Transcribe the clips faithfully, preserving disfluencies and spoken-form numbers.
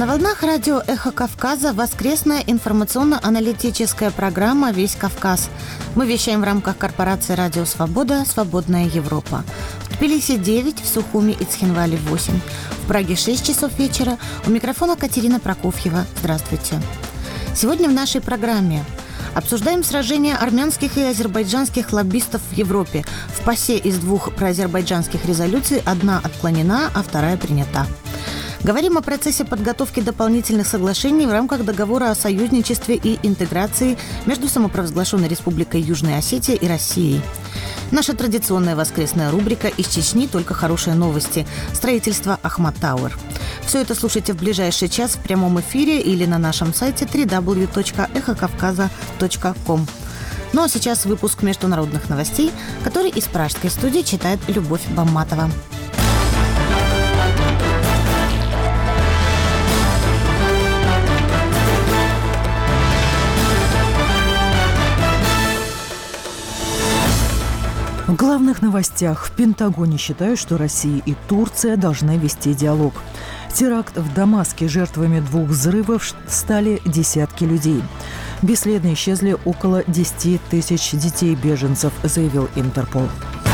На волнах радио «Эхо Кавказа» воскресная информационно-аналитическая программа «Весь Кавказ». Мы вещаем в рамках корпорации «Радио Свобода. Свободная Европа». В Тбилиси девять, в Сухуми и Цхинвале восемь. В Праге шесть часов вечера. У микрофона Катерина Прокофьева. Здравствуйте. Сегодня в нашей программе обсуждаем сражения армянских и азербайджанских лоббистов в Европе. В ПАСЕ из двух проазербайджанских резолюций одна отклонена, а вторая принята. Говорим о процессе подготовки дополнительных соглашений в рамках договора о союзничестве и интеграции между самопровозглашенной Республикой Южная Осетия и Россией. Наша традиционная воскресная рубрика «Из Чечни только хорошие новости» – строительство Ахмат Тауэр. Все это слушайте в ближайший час в прямом эфире или на нашем сайте дабл ю дабл ю дабл ю точка эхо кавказа точка ком. Ну а сейчас выпуск международных новостей, который из пражской студии читает Любовь Бамматова. В главных новостях. В Пентагоне считают, что Россия и Турция должны вести диалог. Теракт в Дамаске. Жертвами двух взрывов стали десятки людей. Бесследно исчезли около десять тысяч детей-беженцев, заявил Интерпол.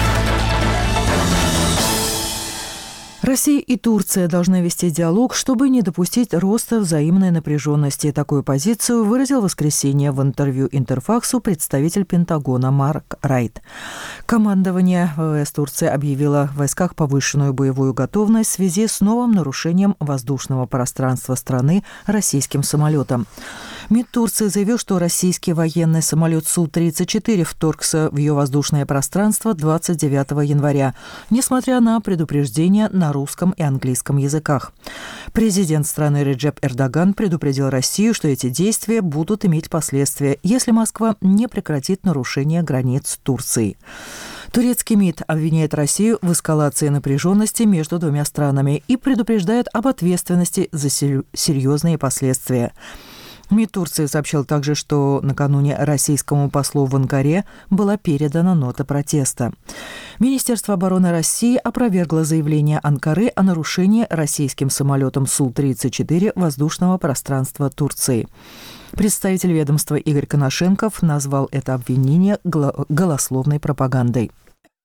Россия и Турция должны вести диалог, чтобы не допустить роста взаимной напряженности. Такую позицию выразил в воскресенье в интервью Интерфаксу представитель Пентагона Марк Райт. Командование ВВС Турции объявило в войсках повышенную боевую готовность в связи с новым нарушением воздушного пространства страны российским самолетом. МИД Турции заявил, что российский военный самолет Су тридцать четыре вторгся в ее воздушное пространство двадцать девятого января, несмотря на предупреждения на русском и английском языках. Президент страны Реджеп Эрдоган предупредил Россию, что эти действия будут иметь последствия, если Москва не прекратит нарушение границ Турции. Турецкий МИД обвиняет Россию в эскалации напряженности между двумя странами и предупреждает об ответственности за серьезные последствия. МИД Турции сообщил также, что накануне российскому послу в Анкаре была передана нота протеста. Министерство обороны России опровергло заявление Анкары о нарушении российским самолетом Су тридцать четыре воздушного пространства Турции. Представитель ведомства Игорь Коношенков назвал это обвинение голословной пропагандой.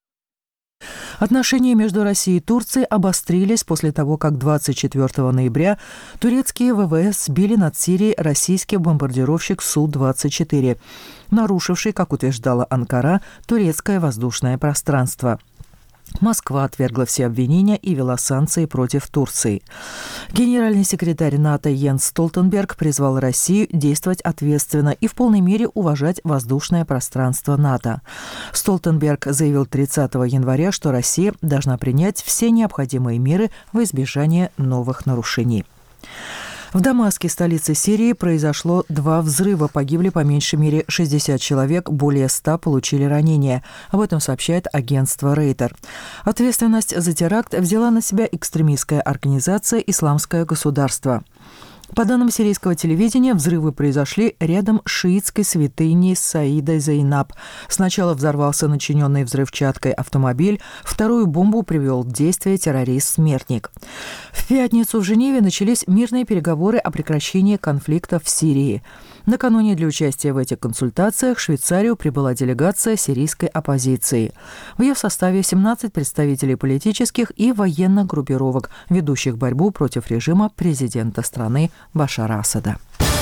Отношения между Россией и Турцией обострились после того, как двадцать четвёртого ноября турецкие ВВС сбили над Сирией российский бомбардировщик Су двадцать четыре, нарушивший, как утверждала Анкара, турецкое воздушное пространство. Москва отвергла все обвинения и ввела санкции против Турции. Генеральный секретарь НАТО Йенс Столтенберг призвал Россию действовать ответственно и в полной мере уважать воздушное пространство НАТО. Столтенберг заявил тридцатого января, что Россия должна принять все необходимые меры во избежание новых нарушений. В Дамаске, столице Сирии, произошло два взрыва. Погибли по меньшей мере шестьдесят человек, более ста получили ранения. Об этом сообщает агентство Рейтер. Ответственность за теракт взяла на себя экстремистская организация «Исламское государство». По данным сирийского телевидения, взрывы произошли рядом с шиитской святыней Саида Зейнаб. Сначала взорвался начиненный взрывчаткой автомобиль, вторую бомбу привел в действие террорист-смертник. В пятницу в Женеве начались мирные переговоры о прекращении конфликта в Сирии. Накануне для участия в этих консультациях в Швейцарию прибыла делегация сирийской оппозиции. В ее составе семнадцать представителей политических и военных группировок, ведущих борьбу против режима президента страны Башара Асада.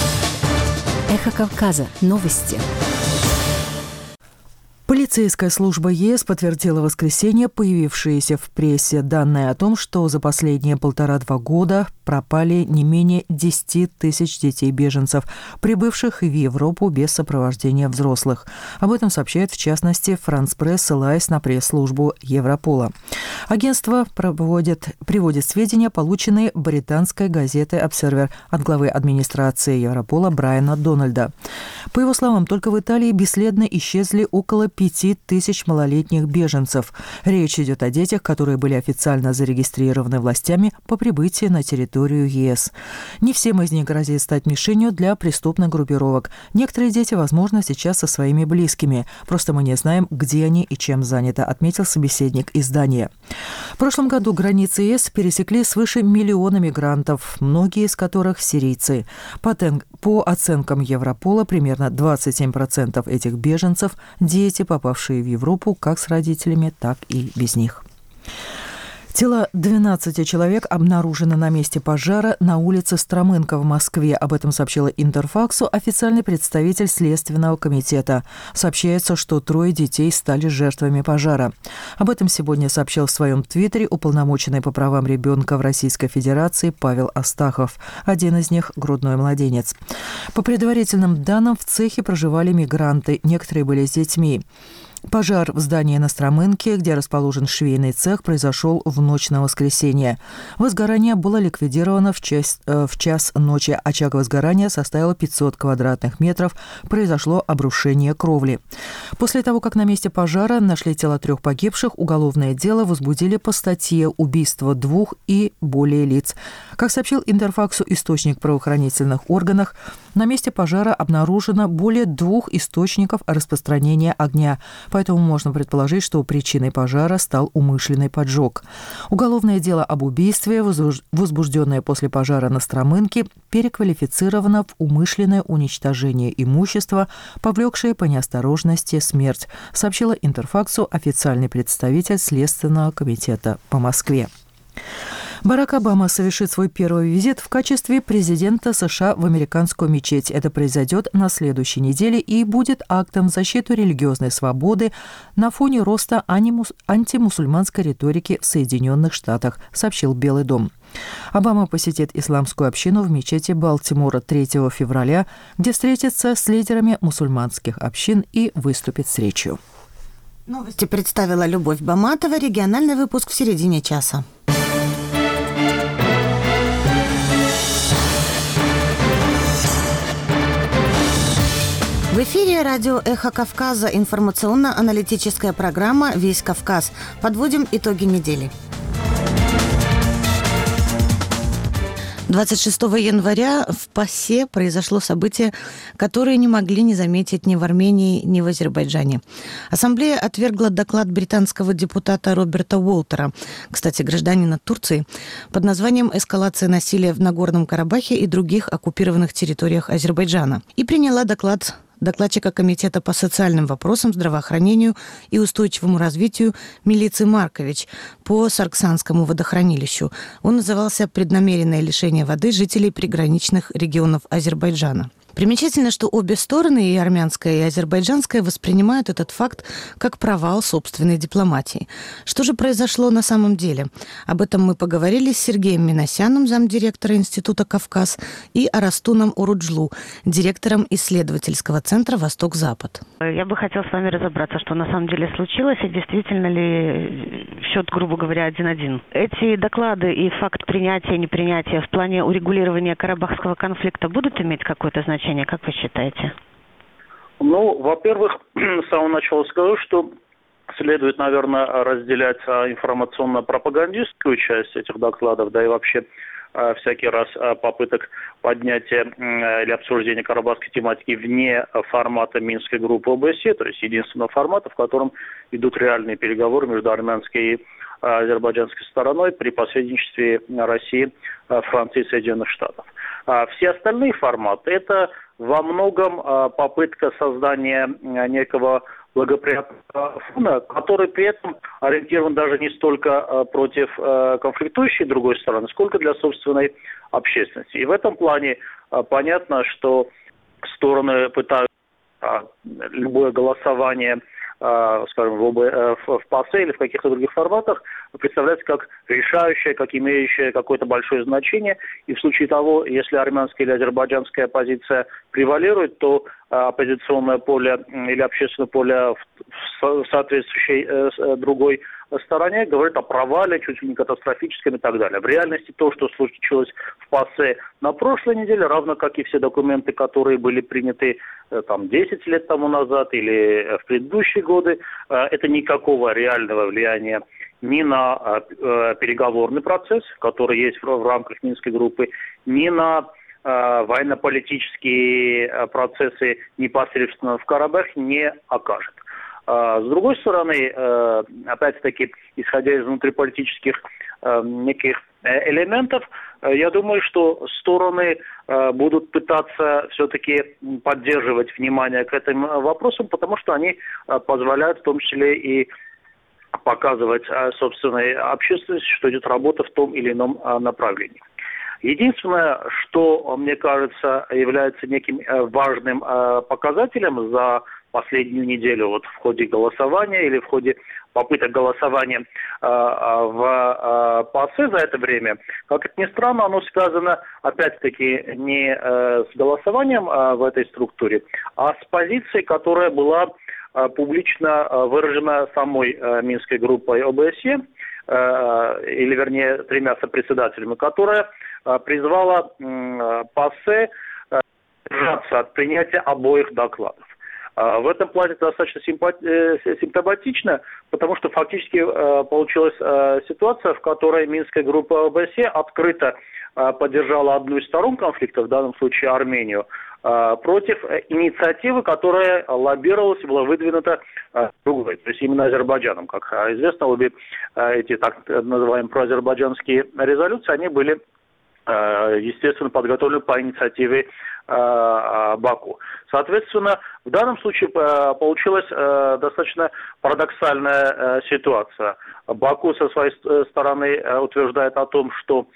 Эхо Кавказа. Новости. Полицейская служба ЕС подтвердила в воскресенье появившиеся в прессе данные о том, что за последние полтора-два года пропали не менее десять тысяч детей-беженцев, прибывших в Европу без сопровождения взрослых. Об этом сообщает, в частности, Франс Пресс, ссылаясь на пресс-службу Европола. Агентство проводит, приводит сведения, полученные британской газетой «Обсервер» от главы администрации Европола Брайана Дональда. По его словам, только в Италии бесследно исчезли около пятидесяти пяти тысяч малолетних беженцев. Речь идет о детях, которые были официально зарегистрированы властями по прибытии на территорию ЕС. Не всем из них грозит стать мишенью для преступных группировок. Некоторые дети, возможно, сейчас со своими близкими. Просто мы не знаем, где они и чем заняты, отметил собеседник издания. В прошлом году границы ЕС пересекли свыше миллиона мигрантов, многие из которых сирийцы. По, тен... По оценкам Европола, примерно двадцать семь процентов этих беженцев – дети, попавшие в Европу как с родителями, так и без них. Тело двенадцати человек обнаружено на месте пожара на улице Стромынка в Москве. Об этом сообщила Интерфаксу официальный представитель Следственного комитета. Сообщается, что трое детей стали жертвами пожара. Об этом сегодня сообщил в своем твиттере уполномоченный по правам ребенка в Российской Федерации Павел Астахов. Один из них – грудной младенец. По предварительным данным, в цехе проживали мигранты, некоторые были с детьми. Пожар в здании на Стромынке, где расположен швейный цех, произошел в ночь на воскресенье. Возгорание было ликвидировано в час, э, в час ночи. Очаг возгорания составил пятьсот квадратных метров. Произошло обрушение кровли. После того, как на месте пожара нашли тела трех погибших, уголовное дело возбудили по статье «Убийство двух и более лиц». Как сообщил Интерфаксу источник в правоохранительных органах, на месте пожара обнаружено более двух источников распространения огня. Поэтому можно предположить, что причиной пожара стал умышленный поджог. Уголовное дело об убийстве, возбужденное после пожара на Стромынке, переквалифицировано в умышленное уничтожение имущества, повлекшее по неосторожности смерть, сообщила Интерфаксу официальный представитель Следственного комитета по Москве. Барак Обама совершит свой первый визит в качестве президента США в американскую мечеть. Это произойдет на следующей неделе и будет актом в защиту религиозной свободы на фоне роста антимусульманской риторики в Соединенных Штатах, сообщил Белый дом. Обама посетит исламскую общину в мечети Балтимора третьего февраля, где встретится с лидерами мусульманских общин и выступит с речью. Новости представила Любовь Баматова. Региональный выпуск в середине часа. В эфире радио «Эхо Кавказа», информационно-аналитическая программа «Весь Кавказ». Подводим итоги недели. двадцать шестого января в ПАСЕ произошло событие, которое не могли не заметить ни в Армении, ни в Азербайджане. Ассамблея отвергла доклад британского депутата Роберта Уолтера, кстати, гражданина Турции, под названием «Эскалация насилия в Нагорном Карабахе и других оккупированных территориях Азербайджана», и приняла доклад докладчика Комитета по социальным вопросам, здравоохранению и устойчивому развитию Милицы Маркович по Сарксанскому водохранилищу. Он назывался «Преднамеренное лишение воды жителей приграничных регионов Азербайджана». Примечательно, что обе стороны, и армянская, и азербайджанская, воспринимают этот факт как провал собственной дипломатии. Что же произошло на самом деле? Об этом мы поговорили с Сергеем Минасяном, замдиректора Института «Кавказ», и Арастуном Уруджлу, директором исследовательского центра «Восток-Запад». Я бы хотела с вами разобраться, что на самом деле случилось, и действительно ли счет, грубо говоря, один-один. Эти доклады и факт принятия и непринятия в плане урегулирования карабахского конфликта будут иметь какое-то значение? Как вы считаете? Ну, во-первых, с самого начала скажу, что следует, наверное, разделять информационно-пропагандистскую часть этих докладов, да и вообще всякий раз попыток поднятия или обсуждения карабахской тематики вне формата Минской группы ОБСЕ, то есть единственного формата, в котором идут реальные переговоры между армянской и азербайджанской стороной при посредничестве России, Франции и Соединенных Штатов. Все остальные форматы – это во многом попытка создания некого благоприятного фона, который при этом ориентирован даже не столько против конфликтующей другой стороны, сколько для собственной общественности. И в этом плане понятно, что стороны пытаются любое голосование, скажем, в, ОБ, в ПАСЕ или в каких-то других форматах представляется как решающее, как имеющее какое-то большое значение. И в случае того, если армянская или азербайджанская оппозиция превалирует, то оппозиционное поле или общественное поле в соответствующей другой стороне говорит о провале, чуть ли не катастрофическом и так далее. В реальности то, что случилось в ПАСЕ на прошлой неделе, равно как и все документы, которые были приняты там, десять лет тому назад или в предыдущие годы, это никакого реального влияния ни на переговорный процесс, который есть в рамках Минской группы, ни на военно-политические процессы непосредственно в Карабахе не окажет. С другой стороны, опять-таки, исходя из внутриполитических неких элементов, я думаю, что стороны будут пытаться все-таки поддерживать внимание к этим вопросам, потому что они позволяют в том числе и показывать собственной общественности, что идет работа в том или ином направлении. Единственное, что, мне кажется, является неким важным показателем за последнюю неделю вот в ходе голосования или в ходе попыток голосования в ПАСЕ за это время, как это ни странно, оно связано, опять-таки, не с голосованием в этой структуре, а с позицией, которая была публично выражена самой Минской группой ОБСЕ, или, вернее, тремя сопредседателями, которая призвала ПАСЕ держаться от принятия обоих докладов. В этом плане достаточно симптоматично, потому что фактически получилась ситуация, в которой Минская группа ОБСЕ открыто поддержала одну из сторон конфликта, в данном случае Армению, против инициативы, которая лоббировалась и была выдвинута другой, то есть именно Азербайджаном. Как известно, обе эти так называемые проазербайджанские резолюции, они были, естественно, подготовлены по инициативе Баку. Соответственно, в данном случае получилась достаточно парадоксальная ситуация. Баку со своей стороны утверждает о том, что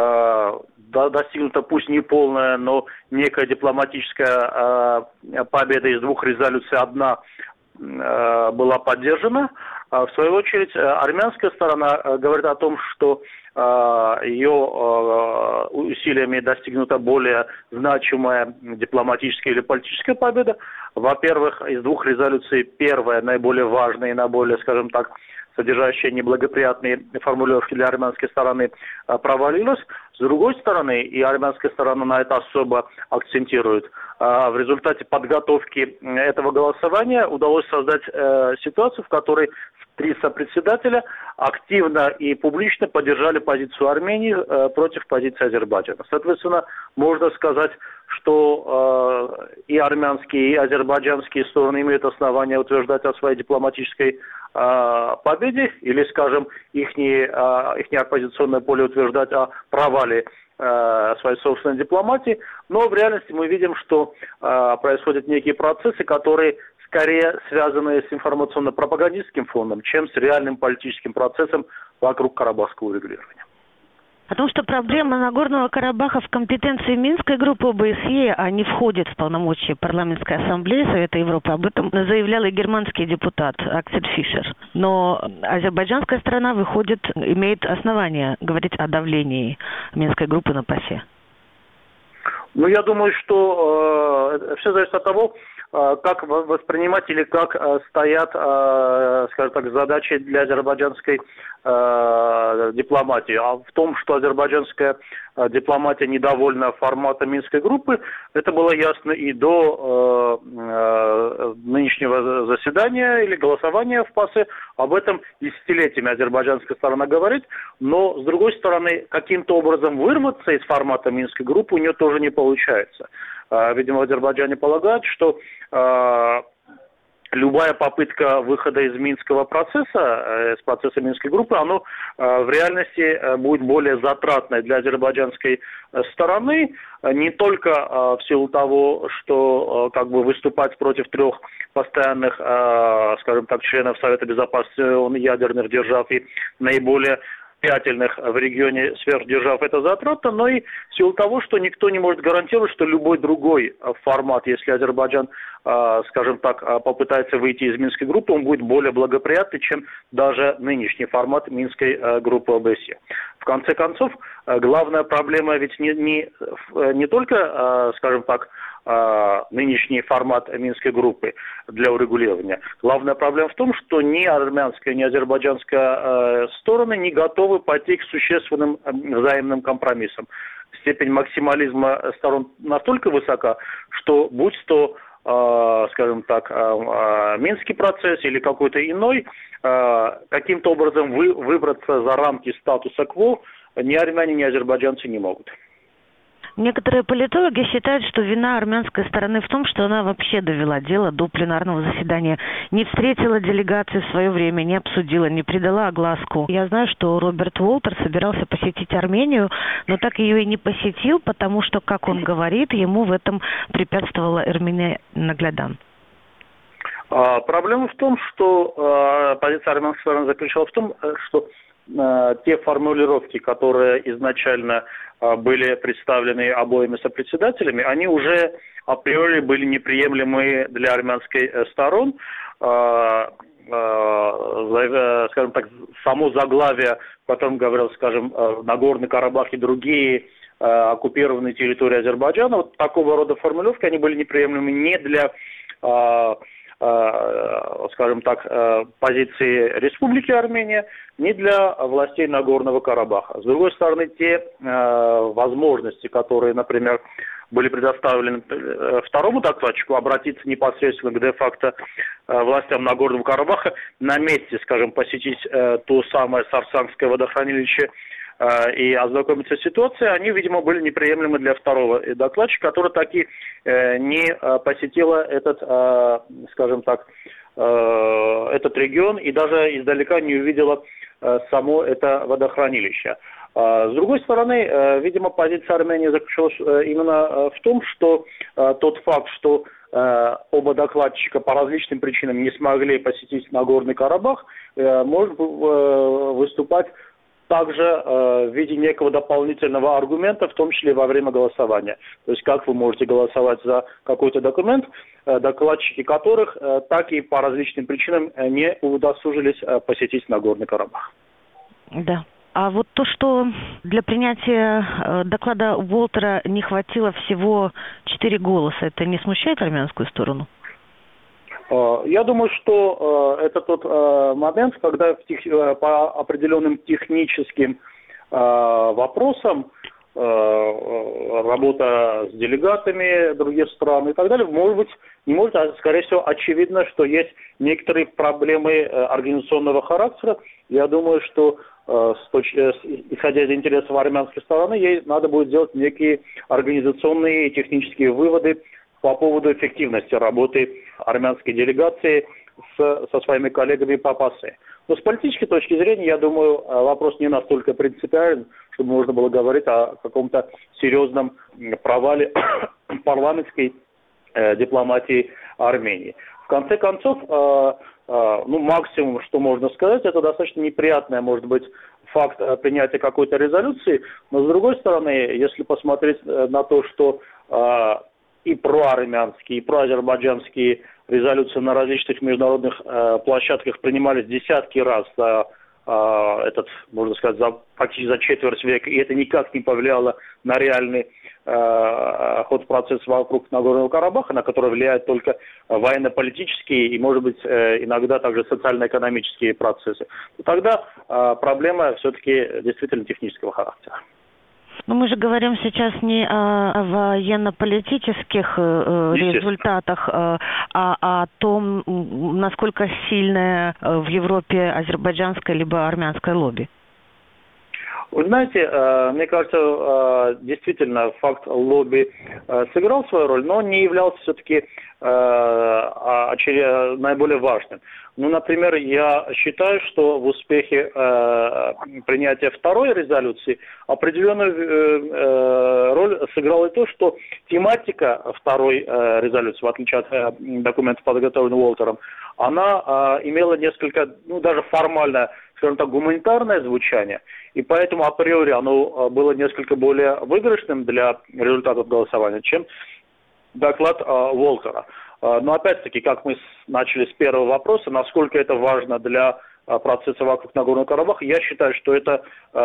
достигнута пусть не полная, но некая дипломатическая победа из двух резолюций. Одна была поддержана. В свою очередь, армянская сторона говорит о том, что ее усилиями достигнута более значимая дипломатическая или политическая победа. Во-первых, из двух резолюций первая, наиболее важная и наиболее, скажем так, содержащая неблагоприятные формулировки для армянской стороны, провалилась. С другой стороны, и армянская сторона на это особо акцентирует, в результате подготовки этого голосования удалось создать ситуацию, в которой три сопредседателя активно и публично поддержали позицию Армении против позиции Азербайджана. Соответственно, можно сказать, что э, и армянские, и азербайджанские стороны имеют основания утверждать о своей дипломатической э, победе, или, скажем, их э, оппозиционное поле утверждать о провале э, своей собственной дипломатии. Но в реальности мы видим, что э, происходят некие процессы, которые скорее связаны с информационно-пропагандистским фоном, чем с реальным политическим процессом вокруг карабахского урегулирования. О том, что проблема Нагорного Карабаха в компетенции Минской группы ОБСЕ, а не входит в полномочия Парламентской ассамблеи Совета Европы, об этом заявлял и германский депутат Аксель Фишер. Но азербайджанская сторона, выходит, имеет основания говорить о давлении Минской группы на ПАСЕ. Ну, я думаю, что э, все зависит от того, э, как воспринимать или как э, стоят, э, скажем так, задачи для азербайджанской э, дипломатии. А в том, что азербайджанская э, дипломатия недовольна форматом Минской группы, это было ясно и до э, э, нынешнего заседания или голосования в ПАСЕ. Об этом десятилетиями азербайджанская сторона говорит, но, с другой стороны, каким-то образом вырваться из формата Минской группы у нее тоже не получается. Видимо, в Азербайджане полагают, что э, любая попытка выхода из Минского процесса, из процесса Минской группы, оно э, в реальности будет более затратной для азербайджанской стороны, не только э, в силу того, что э, как бы выступать против трех постоянных, э, скажем так, членов Совета Безопасности ядерных держав и наиболее влиятельных в регионе сверхдержав это затратно, но и в силу того, что никто не может гарантировать, что любой другой формат, если Азербайджан, скажем так, попытается выйти из Минской группы, он будет более благоприятный, чем даже нынешний формат Минской группы ОБСЕ. В конце концов, главная проблема ведь не, не, не только, скажем так, э, нынешний формат Минской группы для урегулирования. Главная проблема в том, что ни армянская, ни азербайджанская э, стороны не готовы пойти к существенным э, взаимным компромиссам. Степень максимализма сторон настолько высока, что будь то, э, скажем так, э, э, Минский процесс или какой-то иной, э, каким-то образом вы, выбраться за рамки статуса кво ни армяне, ни азербайджанцы не могут. Некоторые политологи считают, что вина армянской стороны в том, что она вообще довела дело до пленарного заседания, не встретила делегации в свое время, не обсудила, не придала огласку. Я знаю, что Роберт Уолтер собирался посетить Армению, но так ее и не посетил, потому что, как он говорит, ему в этом препятствовала Эрмине Наглядан. А, проблема в том, что а, позиция армянской стороны заключалась в том, что а, те формулировки, которые изначально были представлены обоими сопредседателями, они уже априори были неприемлемы для армянской сторон. Скажем так, само заглавие, в котором говорил, скажем, Нагорный Карабах и другие оккупированные территории Азербайджана, вот такого рода формулировки, они были неприемлемы не для, скажем так, позиции Республики Армения, не для властей Нагорного Карабаха. С другой стороны, те э, возможности, которые, например, были предоставлены э, второму докладчику, обратиться непосредственно к де-факто э, властям Нагорного Карабаха, на месте, скажем, посетить э, то самое Сарсангское водохранилище э, и ознакомиться с ситуацией, они, видимо, были неприемлемы для второго докладчика, который таки э, не э, посетила этот, э, скажем так, э, этот регион и даже издалека не увидела само это водохранилище. С другой стороны, видимо, позиция Армении заключалась именно в том, что тот факт, что оба докладчика по различным причинам не смогли посетить Нагорный Карабах, может выступать также в виде некого дополнительного аргумента, в том числе во время голосования. То есть как вы можете голосовать за какой-то документ, докладчики которых так и по различным причинам не удосужились посетить Нагорный Карабах. Да. А вот то, что для принятия доклада Уолтера не хватило всего четыре голоса, это не смущает армянскую сторону? Я думаю, что это тот момент, когда в тех, по определенным техническим вопросам работа с делегатами других стран и так далее, может быть, не может, а скорее всего очевидно, что есть некоторые проблемы организационного характера. Я думаю, что исходя из интересов армянской стороны, ей надо будет сделать некие организационные и технические выводы по поводу эффективности работы армянской делегации с, со своими коллегами по ПАСЕ. Но с политической точки зрения, я думаю, вопрос не настолько принципиален, чтобы можно было говорить о каком-то серьезном провале парламентской э, дипломатии Армении. В конце концов, э, э, ну, максимум, что можно сказать, это достаточно неприятное, может быть, факт принятия какой-то резолюции, но с другой стороны, если посмотреть на то, что э, и проармянские, и проазербайджанские резолюции на различных международных э, площадках принимались десятки раз за э, этот, можно сказать, за, практически за четверть века, и это никак не повлияло на реальный э, ход процесса вокруг Нагорного Карабаха, на который влияют только военно-политические и, может быть, э, иногда также социально-экономические процессы, то тогда э, проблема все-таки действительно технического характера. Но мы же говорим сейчас не о, о военно-политических э, результатах, э, а о том, насколько сильное в Европе азербайджанское либо армянское лобби. Вы знаете, э, мне кажется, э, действительно факт лобби э, сыграл свою роль, но он не являлся все-таки э, очеред... наиболее важным. Ну, например, я считаю, что в успехе э, принятия второй резолюции определенную э, э, роль сыграло и то, что тематика второй э, резолюции, в отличие от э, документа, подготовленного Уолтером, она э, имела несколько, ну, даже формально, скажем так, гуманитарное звучание, и поэтому априори оно было несколько более выигрышным для результатов голосования, чем доклад э, Уолтера. Но опять-таки, как мы начали с первого вопроса, насколько это важно для процесса вокруг Нагорного Карабаха, я считаю, что это,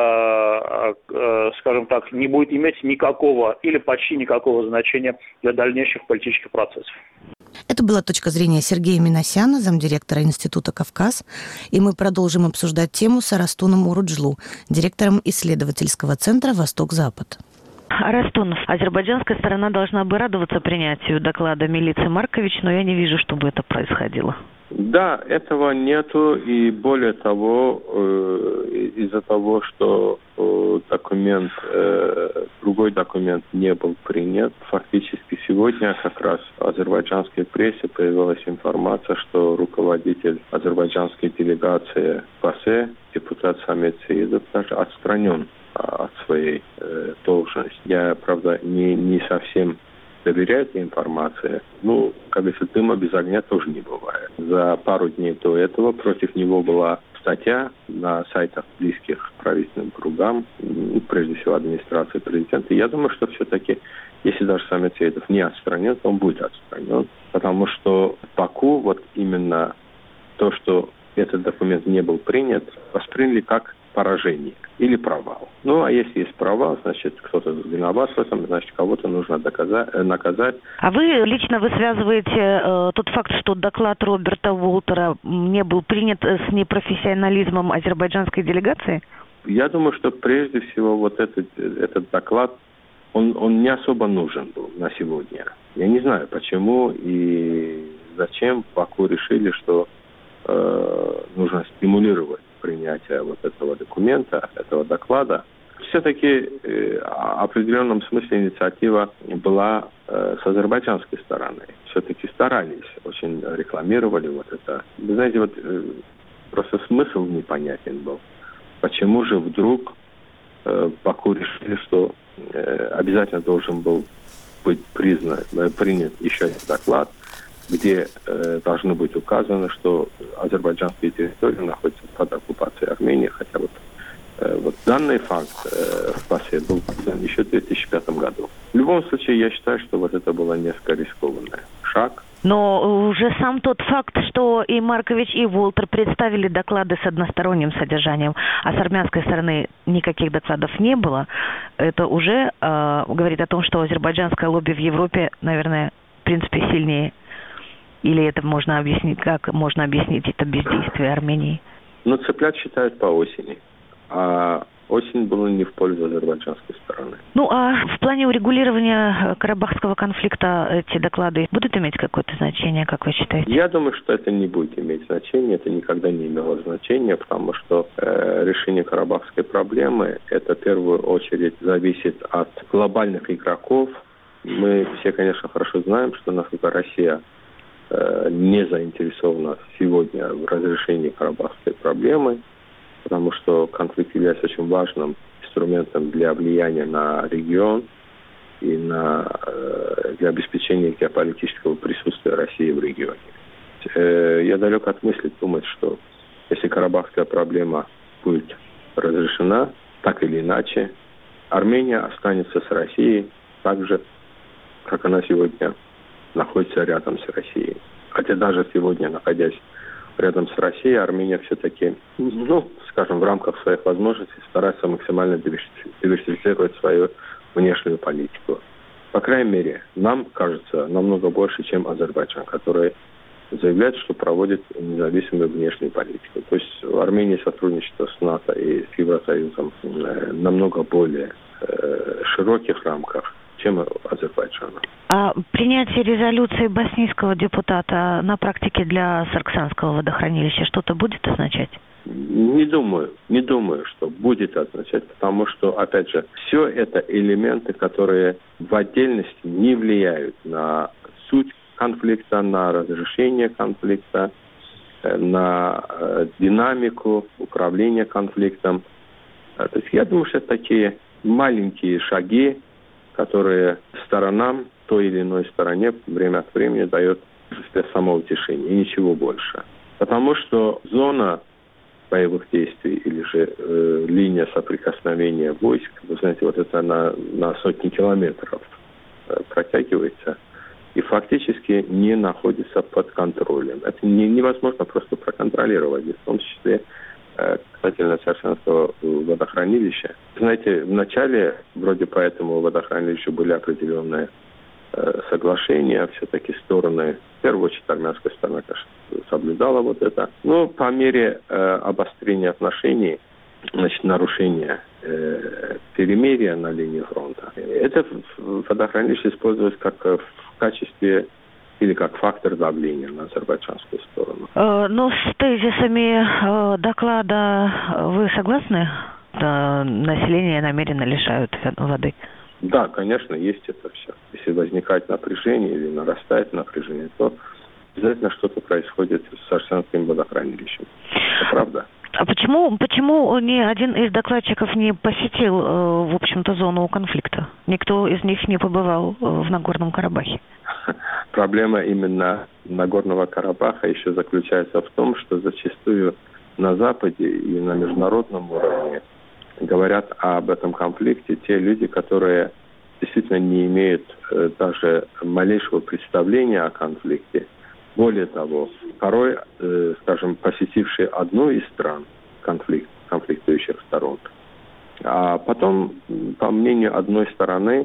скажем так, не будет иметь никакого или почти никакого значения для дальнейших политических процессов. Это была точка зрения Сергея Минасяна, замдиректора Института «Кавказ», и мы продолжим обсуждать тему с Арастуном Уруджлу, директором исследовательского центра «Восток-Запад». Арастун, азербайджанская сторона должна бы радоваться принятию доклада милиции Маркович, но я не вижу, чтобы это происходило. Да, этого нету, и более того, э, из-за того, что э, документ, э, другой документ не был принят, фактически сегодня как раз в азербайджанской прессе появилась информация, что руководитель азербайджанской делегации ПАСЕ, депутат Самет Сеидов, даже отстранен от своей э, должности. Я, правда, не, не совсем доверяю этой информации. Ну, как говорится, дыма без огня тоже не бывает. За пару дней до этого против него была статья на сайтах, близких к правительственным кругам, прежде всего администрации президента. И я думаю, что все-таки, если даже Самет Сеидов не отстранен, то он будет отстранен. Потому что Баку вот именно то, что этот документ не был принят, восприняли как поражение или провал. Ну, а если есть провал, значит, кто-то виноват в этом, значит, кого-то нужно доказать, наказать. А вы лично вы связываете э, тот факт, что доклад Роберта Уолтера не был принят с непрофессионализмом азербайджанской делегации? Я думаю, что прежде всего вот этот, этот доклад, он, он не особо нужен был на сегодня. Я не знаю, почему и зачем в Баку решили, что э, нужно стимулировать принятия вот этого документа, этого доклада. Все-таки э, в определенном смысле инициатива была э, с азербайджанской стороны. Все-таки старались, очень рекламировали вот это. Вы знаете, вот э, просто смысл непонятен был. Почему же вдруг э, Баку решили, что э, обязательно должен был быть признан, э, принят еще один доклад, где э, должно быть указано, что азербайджанские территории находятся под оккупацией Армении, хотя вот, э, вот данный факт э, в ПАСЕ был признан еще в две тысячи пятом году. В любом случае, я считаю, что вот это было несколько рискованный шаг. Но уже сам тот факт, что и Маркович, и Уолтер представили доклады с односторонним содержанием, а с армянской стороны никаких докладов не было, это уже э, говорит о том, что азербайджанское лобби в Европе, наверное, в принципе, сильнее. Или это можно объяснить, как можно объяснить это бездействие Армении? Ну, цыплят считают по осени. А осень была не в пользу азербайджанской стороны. Ну, а в плане урегулирования карабахского конфликта эти доклады будут иметь какое-то значение, как вы считаете? Я думаю, что это не будет иметь значения. Это никогда не имело значения, потому что э, решение карабахской проблемы, это в первую очередь зависит от глобальных игроков. Мы все, конечно, хорошо знаем, что насколько Россия не заинтересована сегодня в разрешении карабахской проблемы, потому что конфликт является очень важным инструментом для влияния на регион и на, для обеспечения геополитического присутствия России в регионе. Я далек от мысли думать, что если карабахская проблема будет разрешена, так или иначе, Армения останется с Россией так же, как она сегодня находится рядом с Россией. Хотя даже сегодня, находясь рядом с Россией, Армения все-таки, ну, скажем, в рамках своих возможностей старается максимально диверсифицировать свою внешнюю политику. По крайней мере, нам кажется намного больше, чем Азербайджан, который заявляет, что проводит независимую внешнюю политику. То есть в Армении сотрудничество с НАТО и с Евросоюзом намного более широких рамках, чем Азербайджана. А принятие резолюции боснийского депутата на практике для Сарксанского водохранилища что-то будет означать? Не думаю, не думаю, что будет означать, потому что, опять же, все это элементы, которые в отдельности не влияют на суть конфликта, на разрешение конфликта, на э, динамику управления конфликтом. То есть я думаю, что это такие маленькие шаги, которые сторонам, той или иной стороне время от времени дает самоутешение, и ничего больше. Потому что зона боевых действий или же э, линия соприкосновения войск, вы знаете, вот это на, на сотни километров э, протягивается. и фактически не находится под контролем. Это не, невозможно просто проконтролировать, в том числе э, касательно Сарсанского водохранилища. Знаете, вначале вроде по этому водохранилищу были определенные э, соглашения, все-таки стороны, в первую очередь армянская сторона, конечно, соблюдала вот это. Но по мере э, обострения отношений, значит, нарушения э, перемирия на линии фронта, это водохранилище использовалось как в качестве или как фактор давления на азербайджанскую сторону. Э, но с тезисами э, доклада вы согласны? Да, население намеренно лишают воды. Да, конечно, есть это все. Если возникает напряжение или нарастает напряжение, то обязательно что-то происходит с Арсенским водохранилищем. Это правда. А почему, почему ни один из докладчиков не посетил, э, в общем-то, зону конфликта? Никто из них не побывал э, в Нагорном Карабахе? Проблема именно Нагорного Карабаха еще заключается в том, что зачастую на Западе и на международном уровне говорят об этом конфликте те люди, которые действительно не имеют э, даже малейшего представления о конфликте. Более того, порой, э, скажем, посетившие одну из стран конфликт, конфликтующих сторон, а потом, по мнению одной стороны,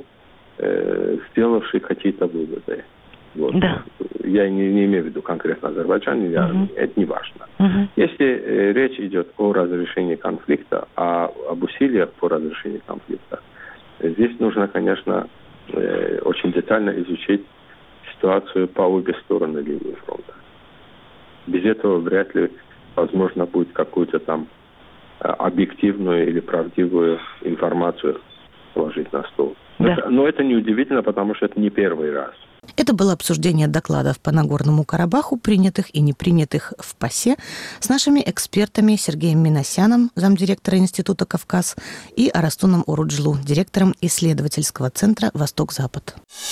э, сделавшие какие-то выводы. Вот. Да. Я не, не имею в виду конкретно Азербайджан или Армению, uh-huh. это не важно. Uh-huh. Если э, речь идет о разрешении конфликта, а об усилиях по разрешению конфликта, здесь нужно, конечно, э, очень детально изучить ситуацию по обе стороны линии фронта. Без этого вряд ли возможно будет какую-то там объективную или правдивую информацию положить на стол. Да. Это, но это не удивительно, потому что это не первый раз. Это было обсуждение докладов по Нагорному Карабаху, принятых и не принятых в ПАСЕ, с нашими экспертами Сергеем Минасяном, замдиректора Института «Кавказ», и Арастуном Уруджлу, директором исследовательского центра «Восток-Запад».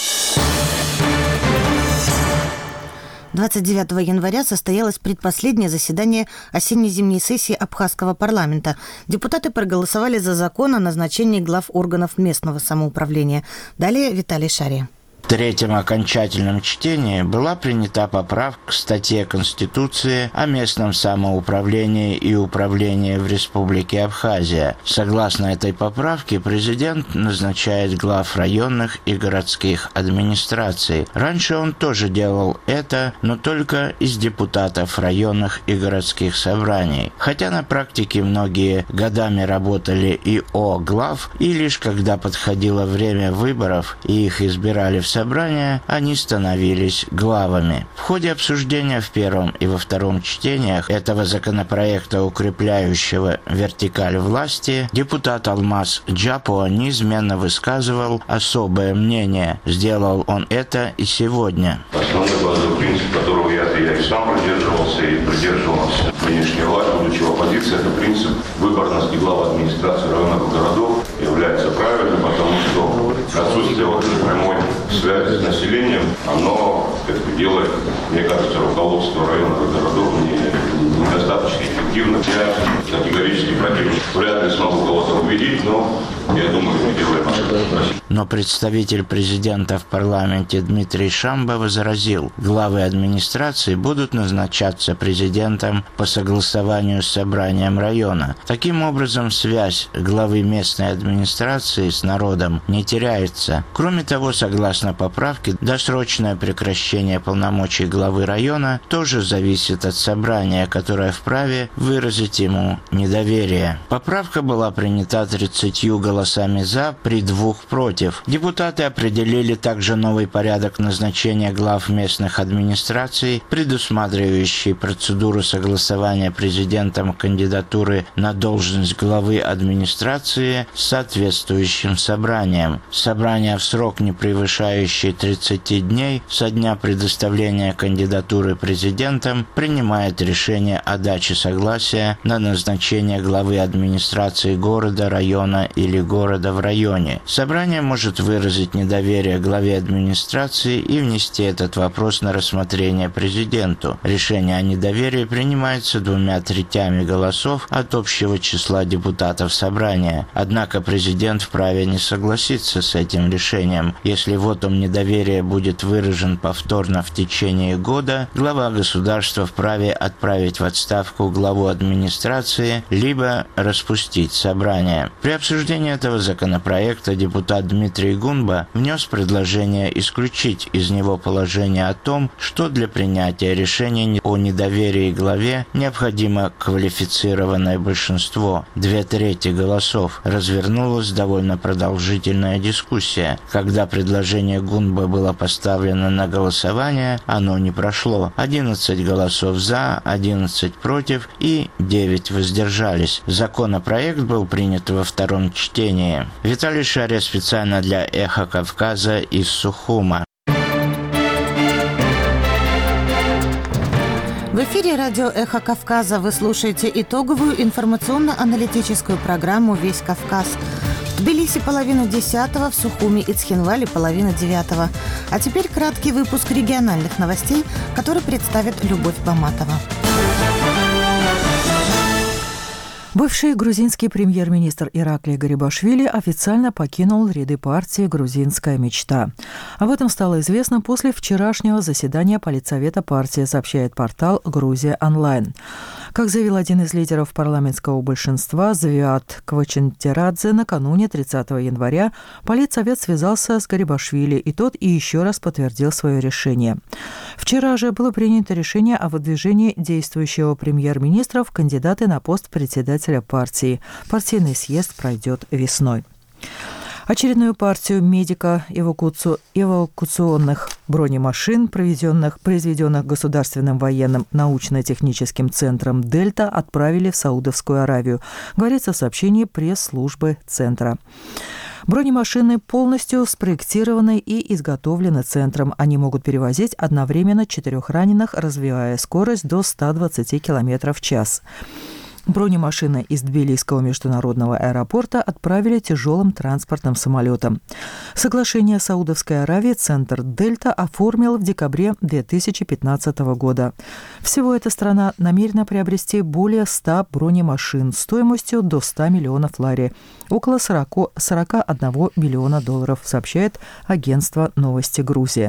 двадцать девятого января состоялось предпоследнее заседание осенне-зимней сессии Абхазского парламента. Депутаты проголосовали за закон о назначении глав органов местного самоуправления. Далее Виталий Шария. В третьем окончательном чтении была принята поправка к статье Конституции о местном самоуправлении и управлении в Республике Абхазия. Согласно этой поправке, президент назначает глав районных и городских администраций. Раньше он тоже делал это, но только из депутатов районных и городских собраний. Хотя на практике многие годами работали и о глав, и лишь когда подходило время выборов и их избирали в собрания, они становились главами. В ходе обсуждения в первом и во втором чтениях этого законопроекта, укрепляющего вертикаль власти, депутат Алмаз Джапуа неизменно высказывал особое мнение. Сделал он это и сегодня. Основной базовый принцип, которого я, я и сам придерживался, и придерживался нынешней власти, будучи в оппозиции, это принцип выборности глав администрации районов и городов является правильным, потому что отсутствие вот этой прямой связи с населением, оно как-то делает, мне кажется, руководство районов и городов не, недостаточно эффективно. Я категорически против. Вряд ли смогу кого-то убедить, но я думаю, мы делаем ошибку. Но представитель президента в парламенте Дмитрий Шамба возразил, главы администрации будут назначаться президентом по согласованию с собранием района. Таким образом, связь главы местной администрации с народом не теряется. Кроме того, согласно поправке, досрочное прекращение полномочий главы района тоже зависит от собрания, которое вправе выразить ему недоверие. Поправка была принята тридцатью голосами «за» при двух «против». Депутаты определили также новый порядок назначения глав местных администраций, предусматривающий процедуру согласования президентом кандидатуры на должность главы администрации с соответствующим собранием. Собрание в срок, не превышающий тридцати дней со дня предоставления кандидатуры президентом, принимает решение о даче согласия на назначение главы администрации города, района или города в районе. Собрание может выразить недоверие главе администрации и внести этот вопрос на рассмотрение президенту. Решение о недоверии принимается двумя третями голосов от общего числа депутатов собрания. Однако президент вправе не согласиться с этим решением. Если вотум недоверия будет выражен повторно в течение года, глава государства вправе отправить в отставку главу администрации либо распустить собрание. При обсуждении этого законопроекта депутат Дмитрий Гунба внес предложение исключить из него положение о том, что для принятия решения о недоверии главе необходимо квалифицированное большинство, две трети голосов. Развернулась довольно продолжительная дискуссия. Когда предложение Гунба было поставлено на голосование, оно не прошло. одиннадцать голосов за, одиннадцать против и девять воздержались. Законопроект был принят во втором чтении. Виталий Шария специально для «Эхо Кавказа» из Сухума. В эфире радио «Эхо Кавказа» вы слушаете итоговую информационно-аналитическую программу «Весь Кавказ». В Тбилиси половина десятого, в Сухуми и Цхинвале половина девятого. А теперь краткий выпуск региональных новостей, который представит Любовь Баматова. Бывший грузинский премьер-министр Ираклий Гарибашвили официально покинул ряды партии «Грузинская мечта». Об этом стало известно после вчерашнего заседания политсовета партии, сообщает портал «Грузия онлайн». Как заявил один из лидеров парламентского большинства Завиат Квачентирадзе, накануне тридцатого января политсовет связался с Гарибашвили, и тот и еще раз подтвердил свое решение. Вчера же было принято решение о выдвижении действующего премьер-министра в кандидаты на пост председателя партии. Партийный съезд пройдет весной. Очередную партию медико-эвакуационных бронемашин, произведенных, произведенных Государственным военным научно-техническим центром «Дельта», отправили в Саудовскую Аравию, говорится в сообщении пресс-службы центра. Бронемашины полностью спроектированы и изготовлены центром. Они могут перевозить одновременно четырех раненых, развивая скорость до ста двадцати километров в час. Бронемашины из Тбилисского международного аэропорта отправили тяжелым транспортным самолетом. Соглашение Саудовской Аравии Центр «Дельта» оформил в декабре две тысячи пятнадцатого года. Всего эта страна намерена приобрести более ста бронемашин стоимостью до ста миллионов лари, около сорока одного миллиона долларов, сообщает агентство «Новости Грузия».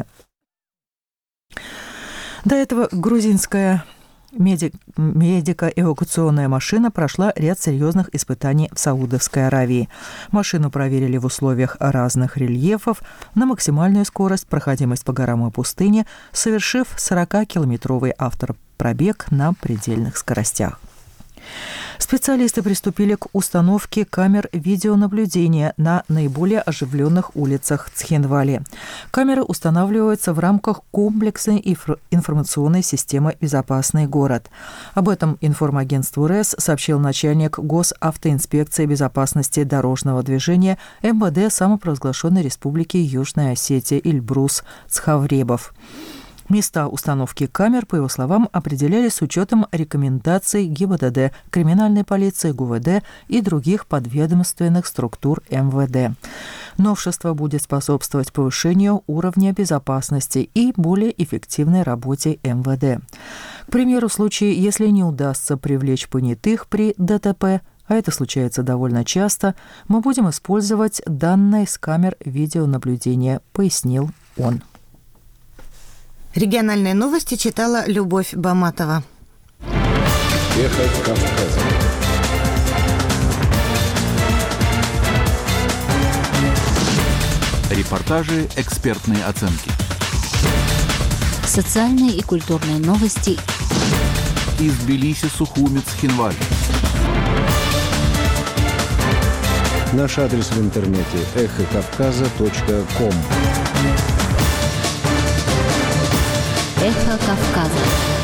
До этого грузинская медико-эвакуационная машина прошла ряд серьезных испытаний в Саудовской Аравии. Машину проверили в условиях разных рельефов на максимальную скорость, проходимость по горам и пустыне, совершив сорокакилометровый автопробег на предельных скоростях. Специалисты приступили к установке камер видеонаблюдения на наиболее оживленных улицах Цхинвали. Камеры устанавливаются в рамках комплексной информационной системы «Безопасный город». Об этом информагентству РЭС сообщил начальник Госавтоинспекции безопасности дорожного движения эм вэ дэ самопровозглашенной Республики Южная Осетия Ильбрус Цхавребов. Места установки камер, по его словам, определялись с учетом рекомендаций ГИБДД, криминальной полиции, ГУВД и других подведомственных структур эм вэ дэ. Новшество будет способствовать повышению уровня безопасности и более эффективной работе эм вэ дэ. К примеру, в случае, если не удастся привлечь понятых при дэ тэ пэ, а это случается довольно часто, мы будем использовать данные с камер видеонаблюдения, пояснил он. Региональные новости читала Любовь Баматова. Эхо Кавказа. Репортажи, экспертные оценки. Социальные и культурные новости. Из Тбилиси, Сухуми, Цхинвали. Наш адрес в интернете эхо кавказа точка ком. Эхо Кавказа.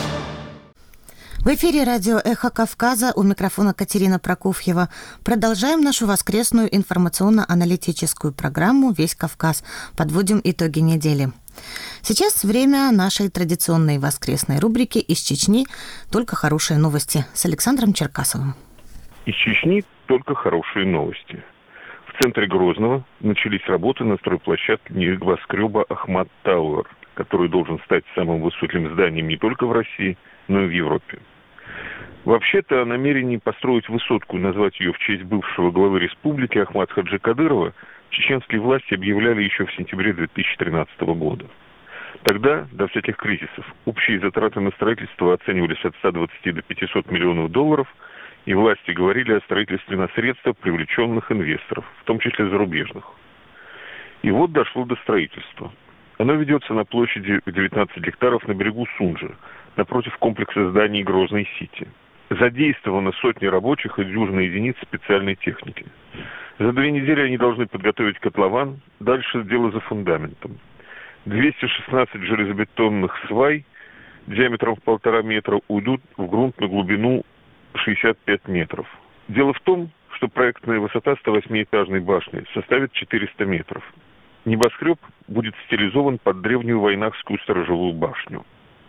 В эфире радио «Эхо Кавказа», у микрофона Катерина Прокофьева. Продолжаем нашу воскресную информационно-аналитическую программу «Весь Кавказ». Подводим итоги недели. Сейчас время нашей традиционной воскресной рубрики «Из Чечни. Только хорошие новости» с Александром Черкасовым. Из Чечни только хорошие новости. В центре Грозного начались работы на стройплощадке небоскреба «Ахмат Тауэр», который должен стать самым высоким зданием не только в России, но и в Европе. Вообще-то о намерении построить высотку и назвать ее в честь бывшего главы республики Ахмата Хаджи Кадырова чеченские власти объявляли еще в сентябре две тысячи тринадцатого года. Тогда, до всяких кризисов, общие затраты на строительство оценивались от ста двадцати до пятисот миллионов долларов, и власти говорили о строительстве на средства привлеченных инвесторов, в том числе зарубежных. И вот дошло до строительства. Оно ведется на площади в девятнадцать гектаров на берегу Сунжи, напротив комплекса зданий Грозный-Сити. Задействовано сотни рабочих и дюжина единиц специальной техники. За две недели они должны подготовить котлован, дальше дело за фундаментом. двести шестнадцать железобетонных свай диаметром в полтора метра уйдут в грунт на глубину шестьдесят пять метров. Дело в том, что проектная высота ста восьмиэтажной башни составит четыреста метров. Небоскреб будет стилизован под древнюю войнахскую сторожевую башню.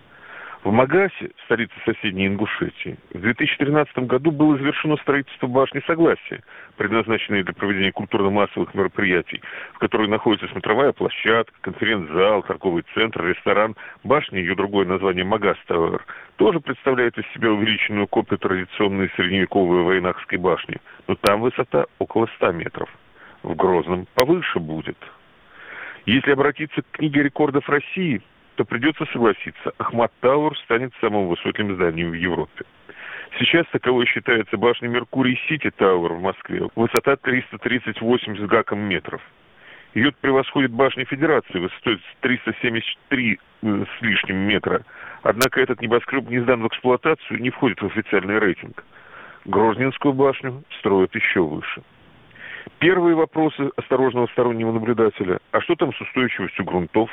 В Магасе, столице соседней Ингушетии, в две тысячи тринадцатом году было завершено строительство башни Согласия, предназначенной для проведения культурно-массовых мероприятий, в которой находится смотровая площадка, конференц-зал, торговый центр, ресторан. Башня, ее другое название Магас Тауэр, тоже представляет из себя увеличенную копию традиционной средневековой войнахской башни, но там высота около ста метров. В Грозном повыше будет. Если обратиться к книге рекордов России, то придется согласиться, Ахмат Тауэр станет самым высоким зданием в Европе. Сейчас таковой считается башня Меркурий Сити Тауэр в Москве. Высота триста тридцать восемь с гаком метров. Ее превосходит башня Федерации высотой триста семьдесят три с лишним метра. Однако этот небоскреб не сдан в эксплуатацию и не входит в официальный рейтинг. Грозненскую башню строят еще выше. Первые вопросы осторожного стороннего наблюдателя. А что там с устойчивостью грунтов?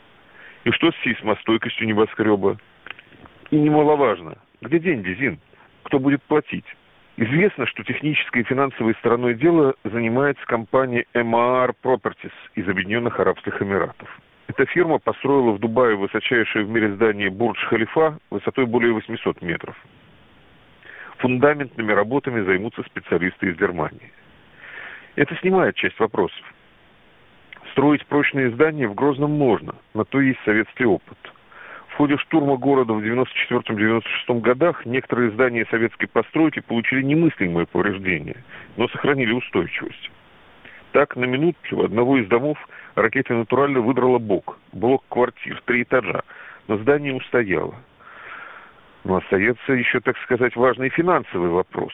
И что с сейсмостойкостью небоскреба? И немаловажно, где деньги, Зин? Кто будет платить? Известно, что технической и финансовой стороной дела занимается компания эм а ар Properties из Объединенных Арабских Эмиратов. Эта фирма построила в Дубае высочайшее в мире здание Бурдж-Халифа высотой более восьмисот метров. Фундаментными работами займутся специалисты из Германии. Это снимает часть вопросов. Строить прочные здания в Грозном можно, на то есть советский опыт. В ходе штурма города в девяносто четвёртом — девяносто шестом годах некоторые здания советской постройки получили немыслимые повреждения, но сохранили устойчивость. Так, на минутке у одного из домов ракета натурально выдрала бок, блок квартир, три этажа, но здание устояло. Но остается еще, так сказать, важный финансовый вопрос.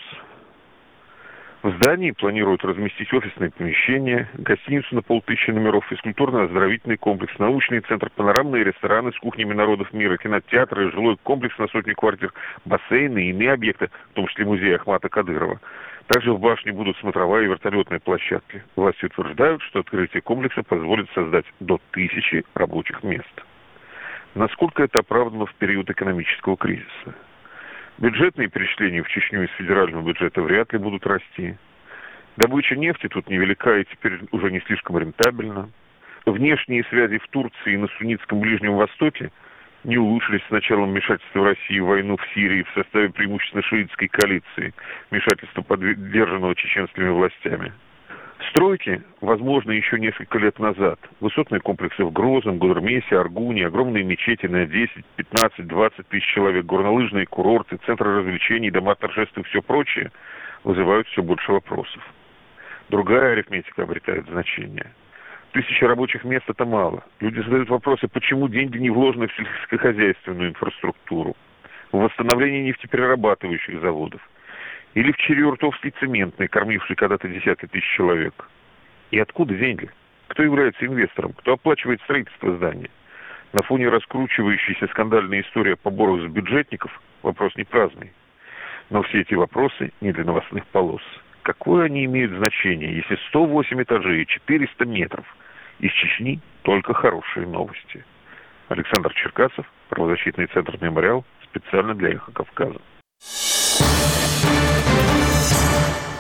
В здании планируют разместить офисные помещения, гостиницу на полтысячи номеров, физкультурно-оздоровительный комплекс, научный центр, панорамные рестораны с кухнями народов мира, кинотеатры, жилой комплекс на сотни квартир, бассейны и иные объекты, в том числе музей Ахмата Кадырова. Также в башне будут смотровая и вертолетная площадки. Власти утверждают, что открытие комплекса позволит создать до тысячи рабочих мест. Насколько это оправдано в период экономического кризиса? Бюджетные перечисления в Чечню из федерального бюджета вряд ли будут расти. Добыча нефти тут невелика и теперь уже не слишком рентабельна. Внешние связи в Турции и на суннитском Ближнем Востоке не улучшились с началом вмешательства России в войну в Сирии в составе преимущественно шиитской коалиции, вмешательства, поддержанного чеченскими властями. Стройки возможны еще несколько лет назад. Высотные комплексы в Грозном, Гудермесе, Аргуне, огромные мечети на десять, пятнадцать, двадцать тысяч человек, горнолыжные курорты, центры развлечений, дома торжеств и все прочее вызывают все больше вопросов. Другая арифметика обретает значение. Тысячи рабочих мест – это мало. Люди задают вопросы, почему деньги не вложены в сельскохозяйственную инфраструктуру, в восстановление нефтеперерабатывающих заводов, или в Череуртовский цементный, кормивший когда-то десятки тысяч человек. И откуда деньги? Кто является инвестором? Кто оплачивает строительство здания? На фоне раскручивающейся скандальной истории о поборах с бюджетников вопрос не праздный. Но все эти вопросы не для новостных полос. Какое они имеют значение, если сто восемь этажей и четыреста метров? Из Чечни только хорошие новости. Александр Черкасов, правозащитный центр «Мемориал», специально для «Эхо Кавказа».